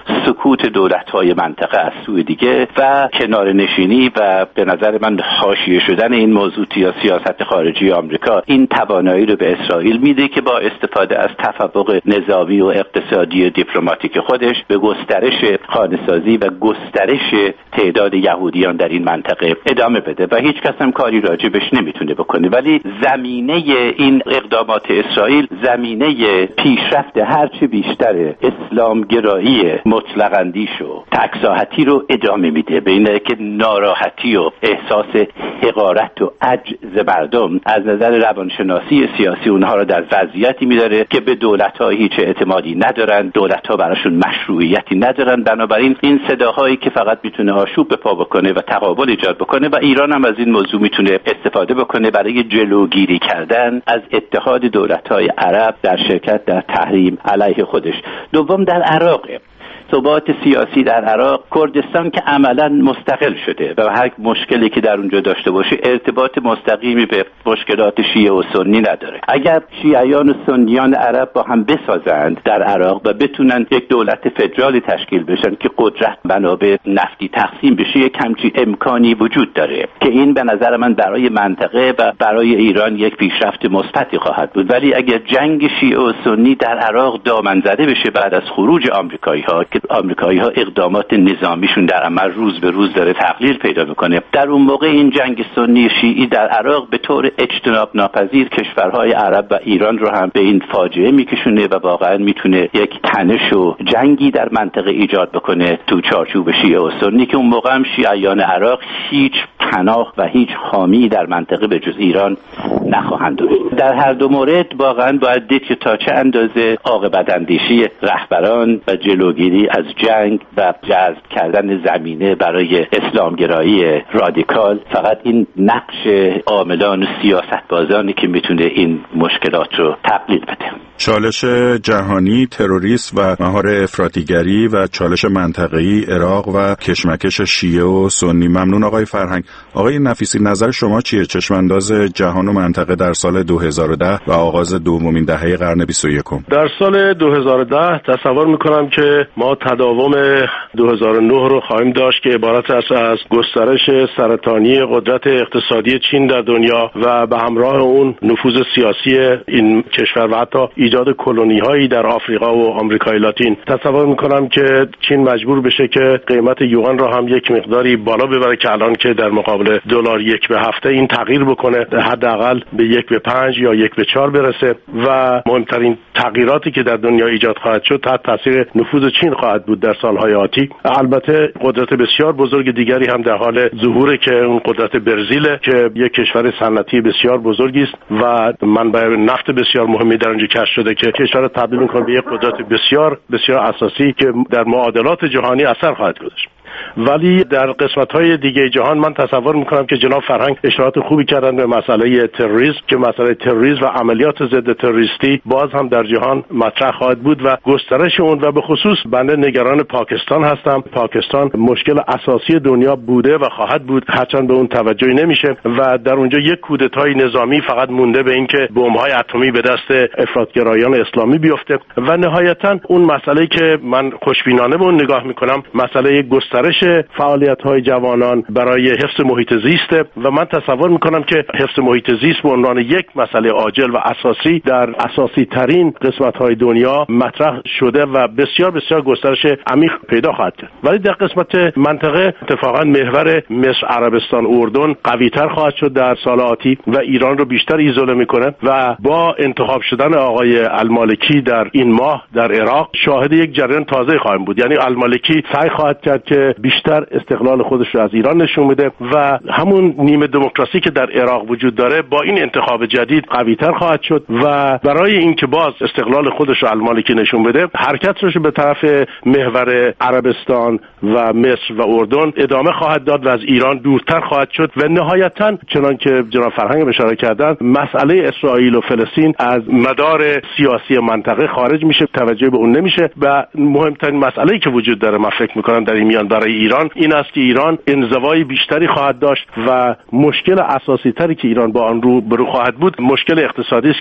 سکوت دولت‌های منطقه از سوی دیگه و کنار نشینی و به نظر من حاشیه شدن این موضوع یا سیاست خارجی آمریکا این توانایی رو به اسرائیل میده که با استفاده از تفوق نظامی و اقتصادی و دیپلماتیک خودش به گسترش خانه‌سازی و گسترش تعداد یهودیان در این منطقه ادامه بده و هیچ کس هم کاری راجبش نمیتونه بکنه. ولی زمینه این اقدامات اسرائیل زمینه پیشرفت هرچه بیشتر اسلامگرایی مطلق اندیش و تکساحتی رو ادامه میده، به اینه که ناراحتی و احساس حقارت و عجز مردم از نظر روانشناسی سیاسی اونها رو در وضعیتی میداره که به دولت‌ها هیچ اعتمادی ندارن، دولت‌ها براشون مشروعیتی ندارن. بنابراین این صداهایی که فقط میتونه آشوب به پا بکنه و تقابل ایجاد بکنه و ایران هم از این موضوع میتونه استفاده بکنه برای جلوگیری کردن از اتحاد دولت‌های عرب در شرکت در تحریم علیه خودش. دوم در عراق، ثبات سیاسی در عراق، کردستان که عملا مستقل شده و هر مشکلی که در اونجا داشته باشه ارتباط مستقیمی به مشکلات شیعه و سنی نداره. اگر شیعیان و سنیان عرب با هم بسازند در عراق و بتونن یک دولت فدرالی تشکیل بشن که قدرت منابع نفتی تقسیم بشه، یک همچین امکانی وجود داره که این به نظر من برای منطقه و برای ایران یک پیشرفت مثبتی خواهد بود. ولی اگر جنگ شیعه و سنی در عراق دامن زده بشه بعد از خروج آمریکایی‌ها، آمریکایی‌ها اقدامات نظامیشون در عمل روز به روز داره تقلیل پیدا میکنه، در اون موقع این جنگ سنی شیعی در عراق به طور اجتناب ناپذیر کشورهای عرب و ایران رو هم به این فاجعه میکشونه و واقعا میتونه یک تنش و جنگی در منطقه ایجاد بکنه تو چارچوب شیعه و سنی که اون موقع هم شیعیان عراق هیچ پناه و هیچ حامی در منطقه به جز ایران نخواهند داشت. در هر دو مورد واقعا باید دید که تا چه اندازه عاقبت اندیشی رهبران و جلوگیری از جنگ و جذب کردن زمینه برای اسلامگرایی رادیکال فقط این نقش عاملان و سیاستبازانی که میتونه این مشکلات رو تقلیل بده. چالش جهانی، تروریسم و مهار افراطیگری و چالش منطقه‌ای عراق و کشمکش شیعه و سنی. ممنون آقای فرهنگ. آقای نفیسی، نظر شما چیه؟ چشمانداز جهان و منطقه در سال 2010 و آغاز دومین دهه قرن 21. در سال 2010 تصور میکنم که ما تداوم 2009 رو خواهیم داشت که عبارت است از گسترش سرطانی قدرت اقتصادی چین در دنیا و به همراه اون نفوذ سیاسی این کشور و حتی ایجاد کلونی هایی در آفریقا و آمریکای لاتین. تصور میکنم که چین مجبور بشه که قیمت یوان را هم یک مقداری بالا ببره که الان که در مقابل دلار 1 به 7 این تغییر بکنه، حداقل به 1 به 5 یا 1 به 4 برسه و مهمترین تغییراتی که در دنیا ایجاد خواهد شد تحت تاثیر نفوذ چین خواهد بود در سالهای آتی. البته قدرت بسیار بزرگ دیگری هم در حال ظهوره که اون قدرت برزیل که یک کشور صنعتی بسیار بزرگی است و منبع نفت بسیار مهمی در اونجا کشف شده که کشور را تبدیل می‌کنه به یک قدرت بسیار بسیار اساسی که در معادلات جهانی اثر خواهد گذاشت. ولی در قسمت‌های دیگه جهان من تصور می‌کنم که جناب فرهنگ اشارات خوبی کردن به مسئله تروریسم که مسئله تروریسم و عملیات ضد تروریستی باز هم در جهان مطرح خواهد بود و گسترش اون و به خصوص بنده نگران پاکستان هستم. پاکستان مشکل اساسی دنیا بوده و خواهد بود، هرچند به اون توجهی نمیشه و در اونجا یک کودتای نظامی فقط مونده به اینکه بمب‌های اتمی به دست افراطگرایان اسلامی بیفته و نهایتاً اون مسئله که من خوشبینانه به اون نگاه می‌کنم مسئله گسترش فعالیت‌های جوانان برای حفظ محیط زیست و من تصور می‌کنم که حفظ محیط زیست به عنوان یک مسئله عاجل و اساسی در اساسی ترین قسمت‌های دنیا مطرح شده و بسیار بسیار گسترش عمیق پیدا خواهد کرد. ولی در قسمت منطقه اتفاقاً محور مصر، عربستان، اردن قوی‌تر خواهد شد در سال آتی و ایران رو بیشتر ایزوله می‌کنه و با انتخاب شدن آقای المالکی در این ماه در عراق شاهد یک جریان تازه خواهیم بود. یعنی المالکی سعی خواهد کرد که بیشتر استقلال خودش رو از ایران نشون بده و همون نیمه دموکراسی که در عراق وجود داره با این انتخاب جدید قوی‌تر خواهد شد و برای اینکه باز استقلال خودش رو المالکی نشون بده حرکت رو به طرف محور عربستان و مصر و اردن ادامه خواهد داد و از ایران دورتر خواهد شد و نهایتاً چنان که جناب فرهنگ اشاره کردن مسئله اسرائیل و فلسطین از مدار سیاسی منطقه خارج میشه، توجه به اون نمیشه و مهمترین مسئله‌ای که وجود داره من فکر می‌کنم در این میان برای ایران این است که ایران انزوای بیشتری خواهد داشت و مشکل اساسی تری که ایران با آن روبرو خواهد بود مشکل اقتصادی است که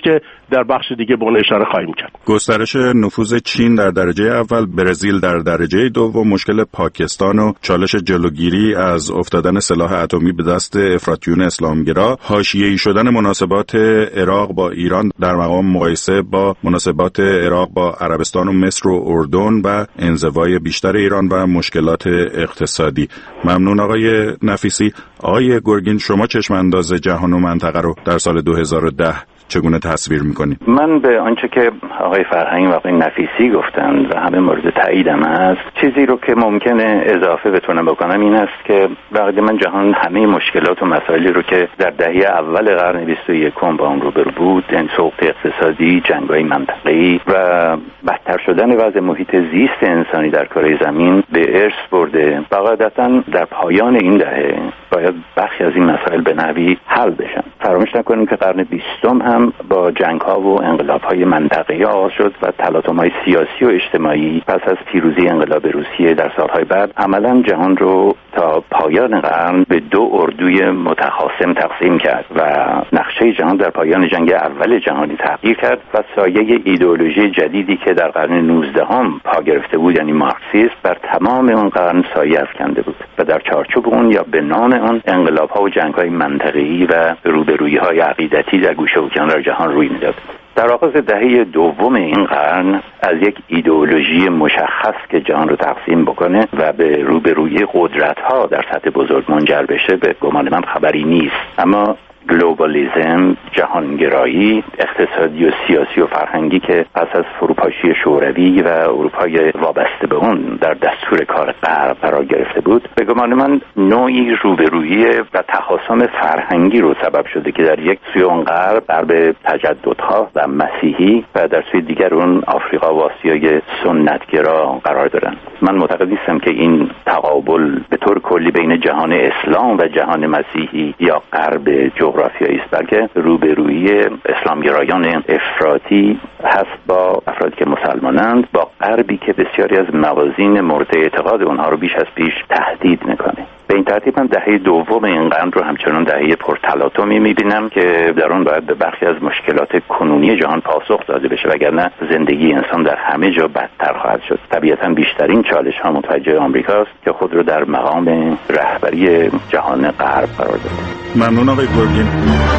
در بخش دیگه به اون اشاره خواهیم کرد. گسترش نفوذ چین در درجه اول، برزیل در درجه دوم، مشکل پاکستان و چالش جلوگیری از افتادن سلاح اتمی به دست افراطیون اسلامگرا، حاشیه‌ای شدن مناسبات عراق با ایران در مقام مقایسه با مناسبات عراق با عربستان و مصر و اردن و انزوای بیشتر ایران و مشکلات اقتصادی. ممنون آقای نفیسی. آقای گرگین، شما چشم انداز جهان و منطقه رو در سال 2010 چگونه تصویر میکنید؟ من به آنچه که آقای فرهنگ و آقای نفیسی گفتند و همه مورد تاییدم است، چیزی رو که ممکنه اضافه بتونم بکنم این است که وقتی من جهان همه مشکلات و مسائلی رو که در دهه اول قرن 21 با اون روبرو بود، این سقوط اقتصادی، جنگ‌های منطقه‌ای و بدتر شدن وضع محیط زیست انسانی در کره زمین به ارث برده، قاعدتاً در پایان این دهه باید برخی از این مسائل به نحوی حل بشن. فراموش نکنیم که قرن 20 هم با جنگ‌ها و انقلاب‌های منطقه‌ای آغاز شد و تلاطم‌های سیاسی و اجتماعی پس از پیروزی انقلاب روسیه در سال‌های بعد عملاً جهان رو تا پایان قرن به دو اردوی متخاصم تقسیم کرد و نقشه جهان در پایان جنگ اول جهانی تغییر کرد و سایه ایدئولوژی جدیدی که در قرن 19 هم پا گرفته بود، یعنی مارکسیسم، بر تمام اون قرن سایه افکنده بود و در چارچوب اون یا به نام اون انقلاب‌ها و جنگ‌های منطقه‌ای و روبرویی‌های عقیدتی در گوشه و کنار جهان روی میداد. در آغاز دهه دوم این قرن از یک ایدئولوژی مشخص که جهان رو تقسیم بکنه و به روبرویی قدرت‌ها در سطح بزرگ منجر بشه به گمان من خبری نیست، اما گلوبالیسم، جهانگرایی اقتصادی و سیاسی و فرهنگی که پس از فروپاشی شوروی و اروپای وابسته به اون در دستور کار غرب قرار گرفته بود، به گمان من نوعی روبرویی و تخاصم فرهنگی رو سبب شده که در یک سوی اون غرب تجددها و مسیحی و در سوی دیگر اون آفریقا و آسیای سنتگرا قرار دارن. من معتقد نیستم که این تقابل به طور کلی بین جهان اسلام و جهان مسیحی یا غرب جغرافیایی است، بلکه روبرویی اسلامگرایان افراطی هست با افرادی که مسلمانند با غربی که بسیاری از موازین مورد اعتقاد اونها رو بیش از پیش تهدید میکنه. به این ترتیب من دهه دوم این قرن رو همچنان دهه پرتلاطمی میبینم که در اون باید به برخی از مشکلات کنونی جهان پاسخ داده بشه، وگرنه زندگی انسان در همه جا بدتر خواهد شد. طبیعتا بیشترین چالش ها متوجه آمریکاست که خود رو در مقام رهبری جهان غرب قرار داده. ممنون آقای گرگین.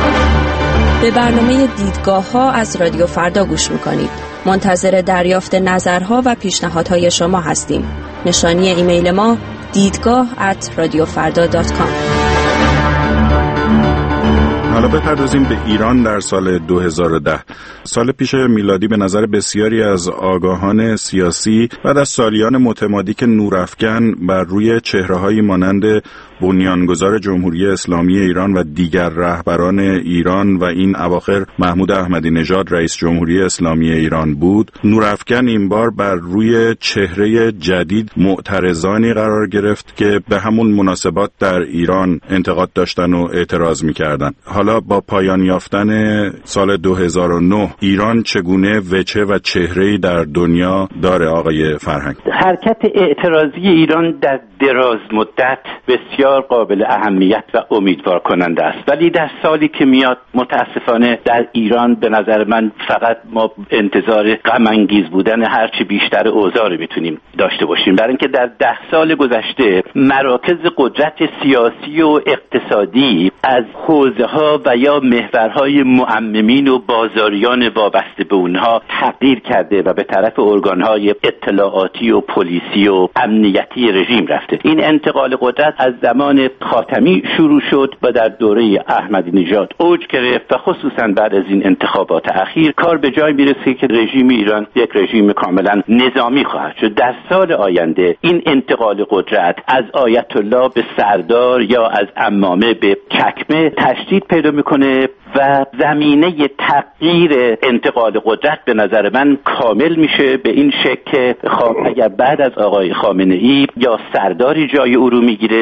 به برنامه دیدگاه ها از رادیو فردا گوش میکنید. منتظر دریافت نظرها و پیشنهادهای شما هستیم. نشانی ایمیل ما دیدگاه@radiofarda.com. حالا بپردازیم به ایران در سال 2010. سال پیش میلادی به نظر بسیاری از آگاهان سیاسی بعد از سالیان متمادی که نورافکن بر روی چهره‌هایی مانند بنیانگذار جمهوری اسلامی ایران و دیگر رهبران ایران و این اواخر محمود احمدی نژاد رئیس جمهوری اسلامی ایران بود، نورافکن این بار بر روی چهره جدید معترضانی قرار گرفت که به همون مناسبات در ایران انتقاد داشتن و اعتراض می‌کردند. حالا با پایان یافتن سال 2009 ایران چگونه وجه و چهره‌ای در دنیا داره آقای فرهنگ؟ حرکت اعتراضی ایران در دراز مدت بسیار قابل اهمیت و امیدوار کننده است، ولی در سالی که میاد متاسفانه در ایران به نظر من فقط ما انتظار غم انگیز بودن هرچی بیشتر اوضاع رو میتونیم داشته باشیم، برای اینکه در 10 سال گذشته مراکز قدرت سیاسی و اقتصادی از حوزه‌ها و یا محورهای معممین و بازاریان وابسته به اونها تغییر کرده و به طرف ارگانهای اطلاعاتی و پلیسی و امنیتی رژیم رفته. این انتقال قدرت از زمان خاتمی شروع شد و در دوره احمدی نژاد اوج گرفت و خصوصا بعد از این انتخابات اخیر کار به جای میرسه که رژیم ایران یک رژیم کاملا نظامی خواهد شد. در سال آینده این انتقال قدرت از آیت الله به سردار یا از عمامه به چکمه تشدید پیدا میکنه و زمینه تغییر انتقال قدرت به نظر من کامل میشه به این شکل که اگر بعد از آقای خامنه‌ای یا سرداری جای او رو میگیره و یا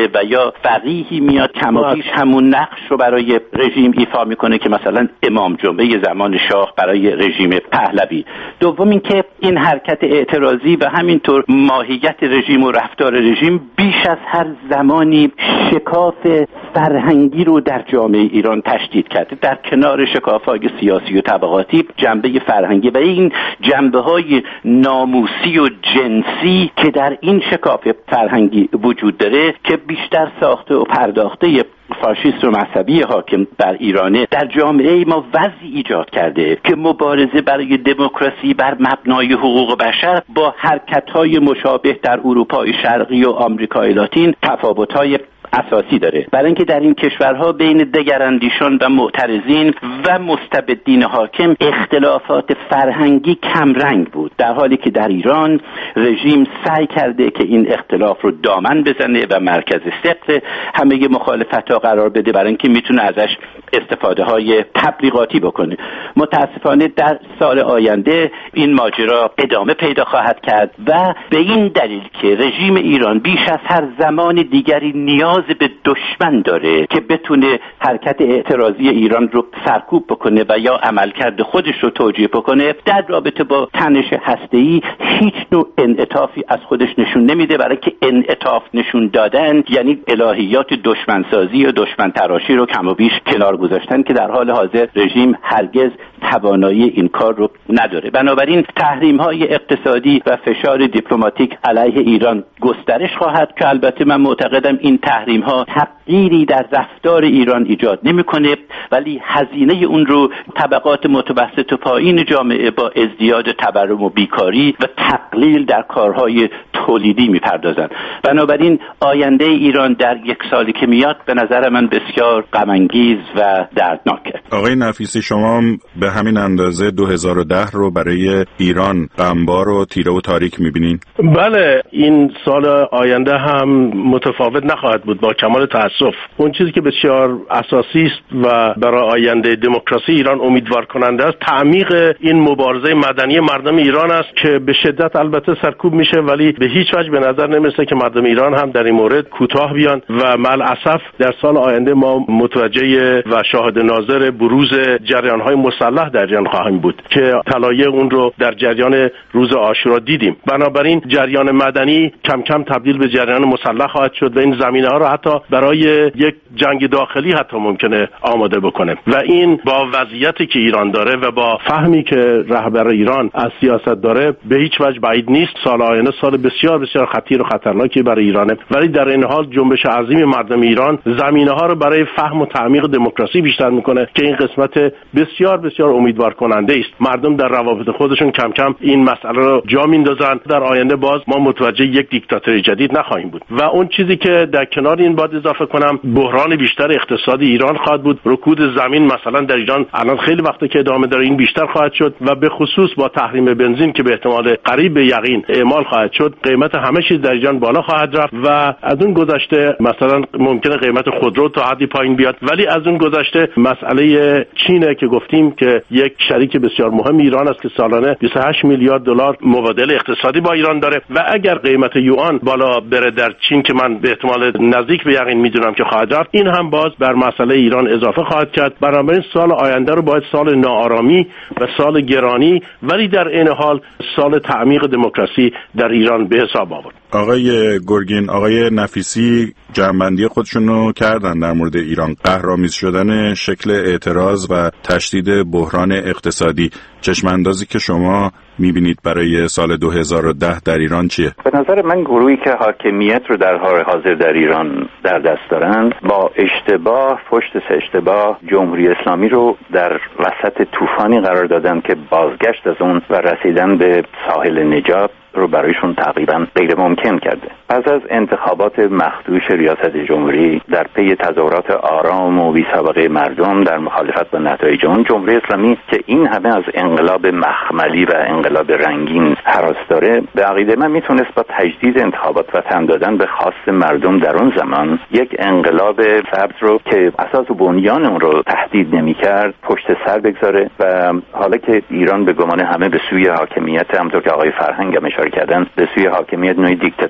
یا فقیهی میاد کم و بیش همون نقش رو برای رژیم ایفا میکنه که مثلا امام جمعه زمان شاه برای رژیم پهلوی. دوم اینکه این حرکت اعتراضی و همینطور ماهیت رژیم و رفتار رژیم بیش از هر زمانی شکاف فرهنگی رو در جامعه ایران تشدید کرده. در کنار شکاف‌های سیاسی و طبقاتی، جنبه فرهنگی و این جنبه‌های ناموسی و جنسی که در این شکاف فرهنگی وجود داره که بیشتر ساخته و پرداخته فاشیست و مذهبی حاکم بر ایرانه، در جامعه ما وضعی ایجاد کرده که مبارزه برای دموکراسی بر مبنای حقوق بشر با حرکت‌های مشابه در اروپای شرقی و آمریکای لاتین تفاوت‌های اساسی داره. برای اینکه در این کشورها بین دگراندیشان و معترضین و مستبدین حاکم اختلافات فرهنگی کم رنگ بود، در حالی که در ایران رژیم سعی کرده که این اختلاف رو دامن بزنه و مرکز ثقل همه مخالفت‌ها قرار بده، برای اینکه میتونه ازش استفاده های تبلیغاتی بکنه. متاسفانه در سال آینده این ماجرا ادامه پیدا خواهد کرد و به این دلیل که رژیم ایران بیش از هر زمان دیگری نیاز به دشمن داره که بتونه حرکت اعتراضی ایران رو سرکوب بکنه و یا عملکرد خودش رو توجیه بکنه، در رابطه با تنش هسته‌ای هیچ نوع انعطافی از خودش نشون نمیده، برای که انعطاف نشون دادن یعنی الهیات دشمنسازی و دشمن تراشی رو کم و بیش کنار گذاشتن که در حال حاضر رژیم هرگز توانایی این کار رو نداره. بنابراین تحریم‌های اقتصادی و فشار دیپلماتیک علیه ایران گسترش خواهد که البته من معتقدم این تحریم‌ها تغییری در رفتار ایران ایجاد نمی‌کنه، ولی هزینه اون رو طبقات متوسط و پایین جامعه با ازدیاد تورم و بیکاری و تقلیل در کارهای تولیدی می‌پردازن. بنابراین آینده ایران در یک سالی که میاد به نظر من بسیار غم‌انگیز و دردناکه. آقای نفیسی، شما به همین اندازه 2010 رو برای ایران غمبار و تیره و تاریک می‌بینین؟ بله، این سال آینده هم متفاوت نخواهد بود با کمال تأسف. اون چیزی که بسیار اساسی است و برای آینده دموکراسی ایران امیدوار کننده است، تعمیق این مبارزه مدنی مردم ایران است که به شدت البته سرکوب میشه، ولی به هیچ وجه به نظر نمیرسه که مردم ایران هم در این مورد کوتاه بیان و ملاسف در سال آینده ما متوجه و شاهد ناظر بروز جریان‌های مسلح در ایران خواهیم بود که طلایع اون رو در جریان روز عاشورا دیدیم. بنابراین جریان مدنی کم کم تبدیل به جریان مسلح خواهد شد و این زمینه‌ها رو حتی برای یک جنگ داخلی حتی ممکنه آماده بکنه و این با وضعیتی که ایران داره و با فهمی که رهبر ایران از سیاست داره به هیچ وجه بعید نیست سال آینده سال بسیار بسیار خطیر و خطرناکی برای ایرانه، ولی در این حال جنبش عظیم مردم ایران زمینه‌ها رو برای فهم و تعمیق دموکراسی بیشتر میکنه که این قسمت بسیار بسیار امیدوار کننده است. مردم در روابط خودشون کم کم این مسئله رو جا میندازن. در آینده باز ما متوجه یک دیکتاتوری جدید نخواهیم بود و اون چیزی که در کنار این باید اضافه کنم، بحران بیشتر اقتصادی ایران خواهد بود. رکود زمین مثلا در ایران الان خیلی وقته که ادامه داره، این بیشتر خواهد شد و به خصوص با تحریم بنزین که به احتمال قریب به یقین اعمال خواهد شد، قیمت همه چیز در ایران بالا خواهد رفت و از اون گذشته مثلا ممکنه قیمت خودرو تا حدی پایین بیاد، ولی از اون گذشته مسئله چینه که گفتیم که یک شریک بسیار مهم ایران است که سالانه 28 میلیارد دلار مبادله اقتصادی با ایران داره و اگر قیمت یوآن بالا بره در چین که من به احتمال نزدیک به یقین میدونم که خواهد رفت، این هم باز بر مسئله ایران اضافه خواهد کرد. بنابراین سال آینده رو باید سال ناآرامی و سال گرانی ولی در این حال سال تعمیق دموکراسی در ایران به حساب آورد. آقای گرگین، آقای نفیسی جمع‌بندی خودشونو کردن در مورد ایران، قهرآمیز شدن شکل اعتراض و تشدید بحران اقتصادی. چشم‌اندازی که شما میبینید برای سال 2010 در ایران چیه؟ به نظر من گروهی که حاکمیت رو در حال حاضر در ایران در دست دارند با اشتباه پشت سر اشتباه جمهوری اسلامی رو در وسط طوفانی قرار دادن که بازگشت از اون و رسیدن به ساحل نجات رو برایشون تقریبا غیر ممکن کرده. پس از انتخابات مخدوش ریاست جمهوری در پی تظاهرات آرام و بی‌سابقه مردم در مخالفت با نتایج اون، جمهوری اسلامی که این همه از انقلاب مخملی و انقلاب رنگین هراس داره، به عقیده من میتونست با تجدید انتخابات و تن دادن به خواست مردم در اون زمان یک انقلاب سبز رو که اساس و بنیان اون رو تهدید نمی‌کرد پشت سر بگذاره و حالا که ایران به گمان همه به سوی حاکمیت، همونطور که آقای فرهنگ هم اشاره کردن، به سوی حاکمیت نوعی دیکتاتوری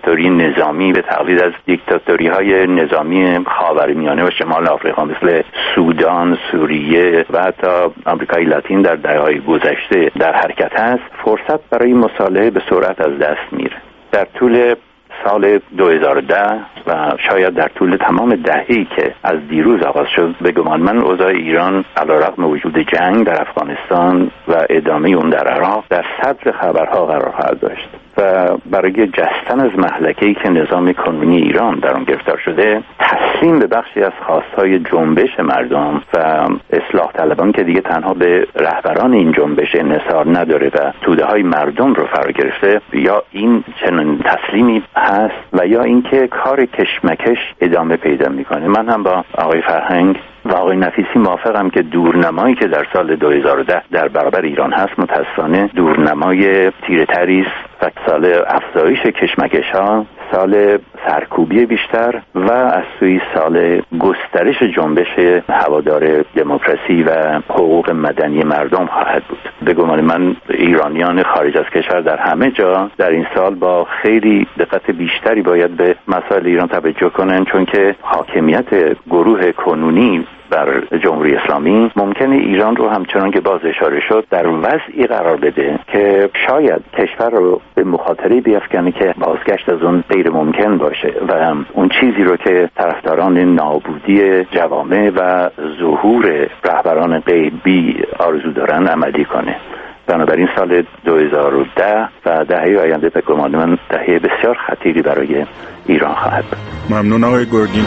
نظامی به تقلید از دیکتاتوری‌های نظامی خاورمیانه و شمال آفریقا مثل سودان، سوریه و حتی آمریکای لاتین در دهه‌های گذشته در حرکت است، فرصت برای مصالحه به سرعت از دست میره. در طول سال 2010 و شاید در طول تمام دهه‌ای که از دیروز آغاز شد، به گمان من اوضاع ایران علیرغم وجود جنگ در افغانستان و ادامه اون در عراق در صدر خبرها قرار خواهد داشت و برای جستن از مهلکه‌ای که نظام کنونی ایران در آن گرفتار شده، تسلیم به بخشی از خواستهای جنبش مردم و اصلاح طلبان که دیگه تنها به رهبران این جنبش انحصار نداره و توده‌های مردم رو فرا گرفته، یا این چنین تسلیمی هست و یا اینکه کار کشمکش ادامه پیدا میکنه. من هم با آقای فرهنگ و آقای نفیسی موافقم که دورنمایی که در سال 2010 در برابر ایران هست متاسفانه دورنمای تیره‌تری است و سال افزایش کشمکش‌ها، سال سرکوبی بیشتر و از سوی سال گسترش جنبش هوادار دموکراسی و حقوق مدنی مردم خواهد بود. به گمان من ایرانیان خارج از کشور در همه جا در این سال با خیلی دقت بیشتری باید به مسائل ایران توجه کنند، چون که حاکمیت گروه کنونی بر جمهوری اسلامی ممکنه ایران رو همچنان که باز اشاره شد در وضعی قرار بده که شاید کشور رو به مخاطره بیفکنه که بازگشت از اون غیر ممکن باشه و اون چیزی رو که طرفداران نابودی جوامع و ظهور رهبران غیبی آرزو دارن عملی کنه. بنابراین سال 2010 و دهه آینده به گمان من دهه بسیار خطیری برای ایران خواهد بود. ممنون آقای گرگین.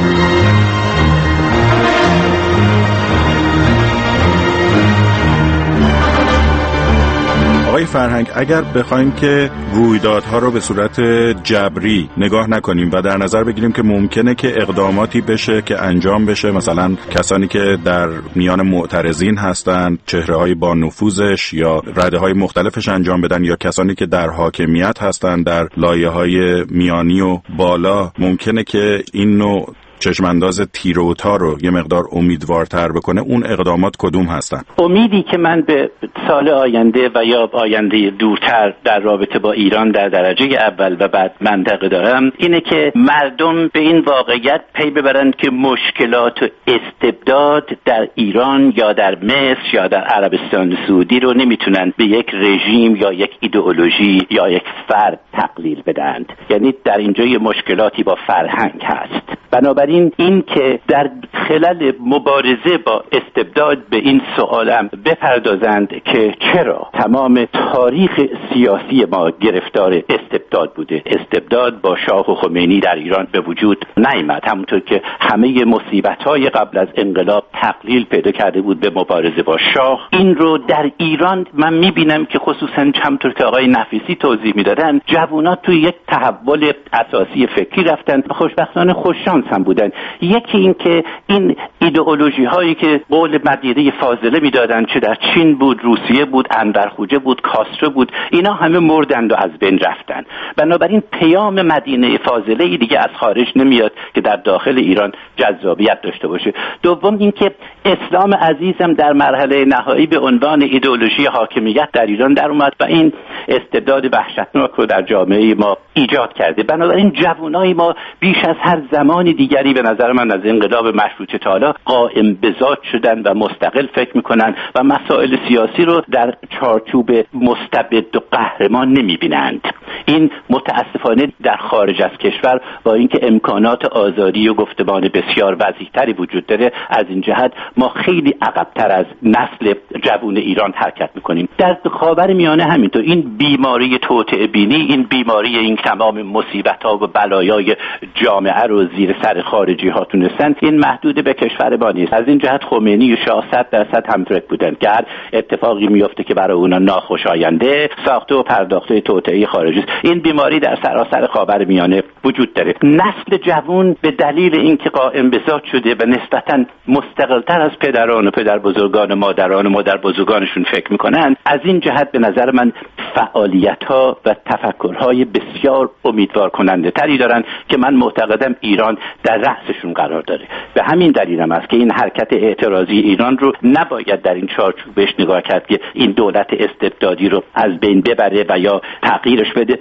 آقای فرهنگ، اگر بخوایم که رویدادها رو به صورت جبری نگاه نکنیم و در نظر بگیریم که ممکنه که اقداماتی بشه که انجام بشه، مثلا کسانی که در میان معترضین هستند چهره‌های با نفوذش یا رده‌های مختلفش انجام بدن، یا کسانی که در حاکمیت هستند در لایه‌های میانی و بالا، ممکنه که این نوع چشمانداز تیروتا رو یه مقدار امیدوارتر بکنه. اون اقدامات کدوم هستن؟ امیدی که من به سال آینده و یا آینده دورتر در رابطه با ایران در درجه اول و بعد منطقه دارم اینه که مردم به این واقعیت پی ببرند که مشکلات و استبداد در ایران یا در مصر یا در عربستان سعودی رو نمیتونن به یک رژیم یا یک ایدئولوژی یا یک فرد تقلیل بدند. یعنی در اینجا یه مشکلاتی با فرهنگ هست. بنابراین این که در خلال مبارزه با استبداد به این سوالم بپردازند که چرا تمام تاریخ سیاسی ما گرفتار استبداد بوده. استبداد با شاه و خمینی در ایران به وجود نیامد، همونطور که همه مصیبت‌های قبل از انقلاب تقلیل پیدا کرده بود به مبارزه با شاه. این رو در ایران من می‌بینم که خصوصاً همونطور که آقای نفیسی توضیح می‌دادن، جوان‌ها توی یک تحول اساسی فکری رفتن، خوشبختانه خوششانس هم بودن. یکی این که این ایدئولوژی هایی که قول مدینه فاضله میدادن، چه در چین بود، روسیه بود، انور خوجه بود، کاسترو بود، اینا همه مردند و از بین رفتن. بنابراین پیام مدینه فاضله دیگه از خارج نمیاد که در داخل ایران جذابیت داشته باشه. دوم این که اسلام عزیزم در مرحله نهایی به عنوان ایدئولوژی حاکمیت در ایران در اومد و این استبداد وحشتناک رو در جامعه ما ایجاد کرده. بنابراین جوانای ما بیش از هر زمانی دیگری به نظر من از انقلاب مشروطه تا حالا قائم به ذات شدن و مستقل فکر میکنن و مسائل سیاسی رو در چارچوب مستبد و قهرمان نمیبینند. این متاسفانه در خارج از کشور با اینکه امکانات آزادی و گفتمان بسیار وسیع‌تری وجود داره، از این جهت ما خیلی عقب‌تر از نسل جوان ایران حرکت میکنیم. در خاورمیانه همینطور این بیماری توطئه بینی، این بیماری این تمام مصیبت‌ها و بلایای جامعه رو زیر سر خارجی ها تونستن، این محدود به کشور ما نیست. از این جهت خمینی و شاه 100% همفکر بودن که هر اتفاقی میفته که برای اونا ناخوشاینده، ساخته و پرداخته توطئه خارجی است. این بیماری در سراسر خاورمیانه وجود داره. نسل جوان به دلیل اینکه قائم به ذات شده و نسبتاً مستقل‌تر از پدران و پدربزرگان مادران و مادربزرگانشون فکر میکنن، از این جهت به نظر من فعالیت‌ها و تفکرهای بسیار امیدوار کننده تری دارن که من معتقدم ایران در رأسشون قرار داره. به همین دلیل هم است که این حرکت اعتراضی ایران رو نباید در این چارچوب بهش نگاه کرد که این دولت استبدادی رو از بین ببره و یا تغییرش بده.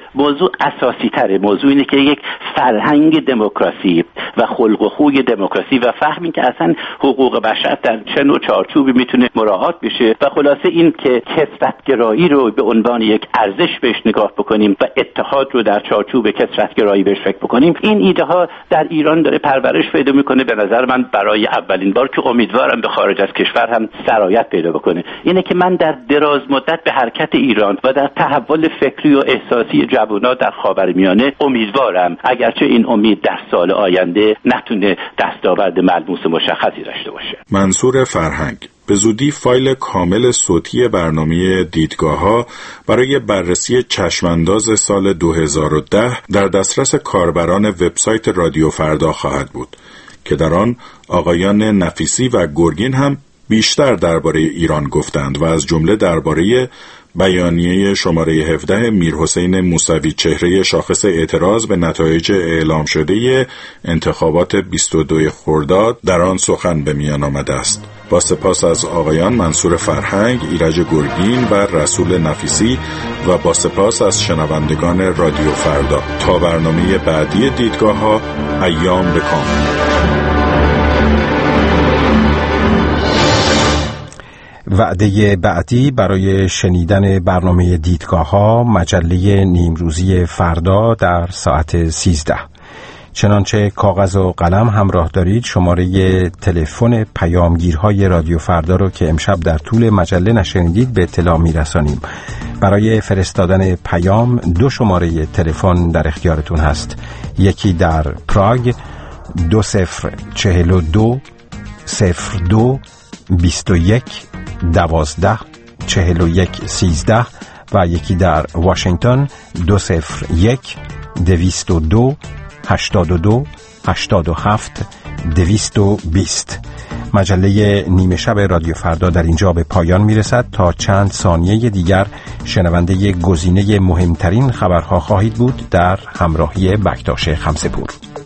موضوع اساسی تره. موضوع اینه که یک فرهنگ دموکراسی و خلق و خوی دموکراسی و فهمی که اصلا حقوق بشر در چه نوع چارچوبی میتونه مراعات بشه و خلاصه این که کثرت‌گرایی رو به عنوان یک ارزش بهش نگاه بکنیم و اتحاد رو در چارچوب کثرت‌گرایی بهش فکر بکنیم. این ایده ها در ایران داره پرورش پیدا میکنه. به نظر من برای اولین بار که امیدوارم به خارج از کشور هم سرایت پیدا بکنه اینه که من در دراز مدت به حرکت ایران و در تحول فکری و احساسی جوانان در خاورمیانه امیدوارم، اگرچه این امید در سال آینده نتونه دستاورد ملموس مشخصی داشته باشه. منصور فرهنگ: به زودی فایل کامل صوتی برنامه دیدگاه‌ها برای بررسی چشمانداز سال 2010 در دسترس کاربران وبسایت رادیو فردا خواهد بود که در آن آقایان نفیسی و گرگین هم بیشتر درباره ایران گفتند و از جمله درباره بیانیه شماره 17 میرحسین موسوی چهره شاخص اعتراض به نتایج اعلام شده انتخابات 22 خرداد در آن سخن به میان آمده است. با سپاس از آقایان منصور فرهنگ، ایرج گرگین و رسول نفیسی و با سپاس از شنوندگان رادیو فردا. تا برنامه بعدی دیدگاه‌ها، ایام بکام. وعده بعدی برای شنیدن برنامه دیدگاه‌ها مجله نیمروزی فردا در ساعت 13. چنانچه کاغذ و قلم همراه دارید، شماره تلفن پیامگیرهای رادیو فردا رو که امشب در طول مجله نشنیدید به اطلاع میرسانیم. برای فرستادن پیام 2 شماره تلفن در اختیارتون هست. یکی در پراگ 2042 02 21 12 41 13 و یکی در واشنگتن 201 202 82 87 220. مجله نیمه شب رادیو فردا در اینجا به پایان میرسد. تا چند ثانیه دیگر شنونده گزینه مهمترین خبرها خواهید بود در همراهی بکتاش خمسه‌پور.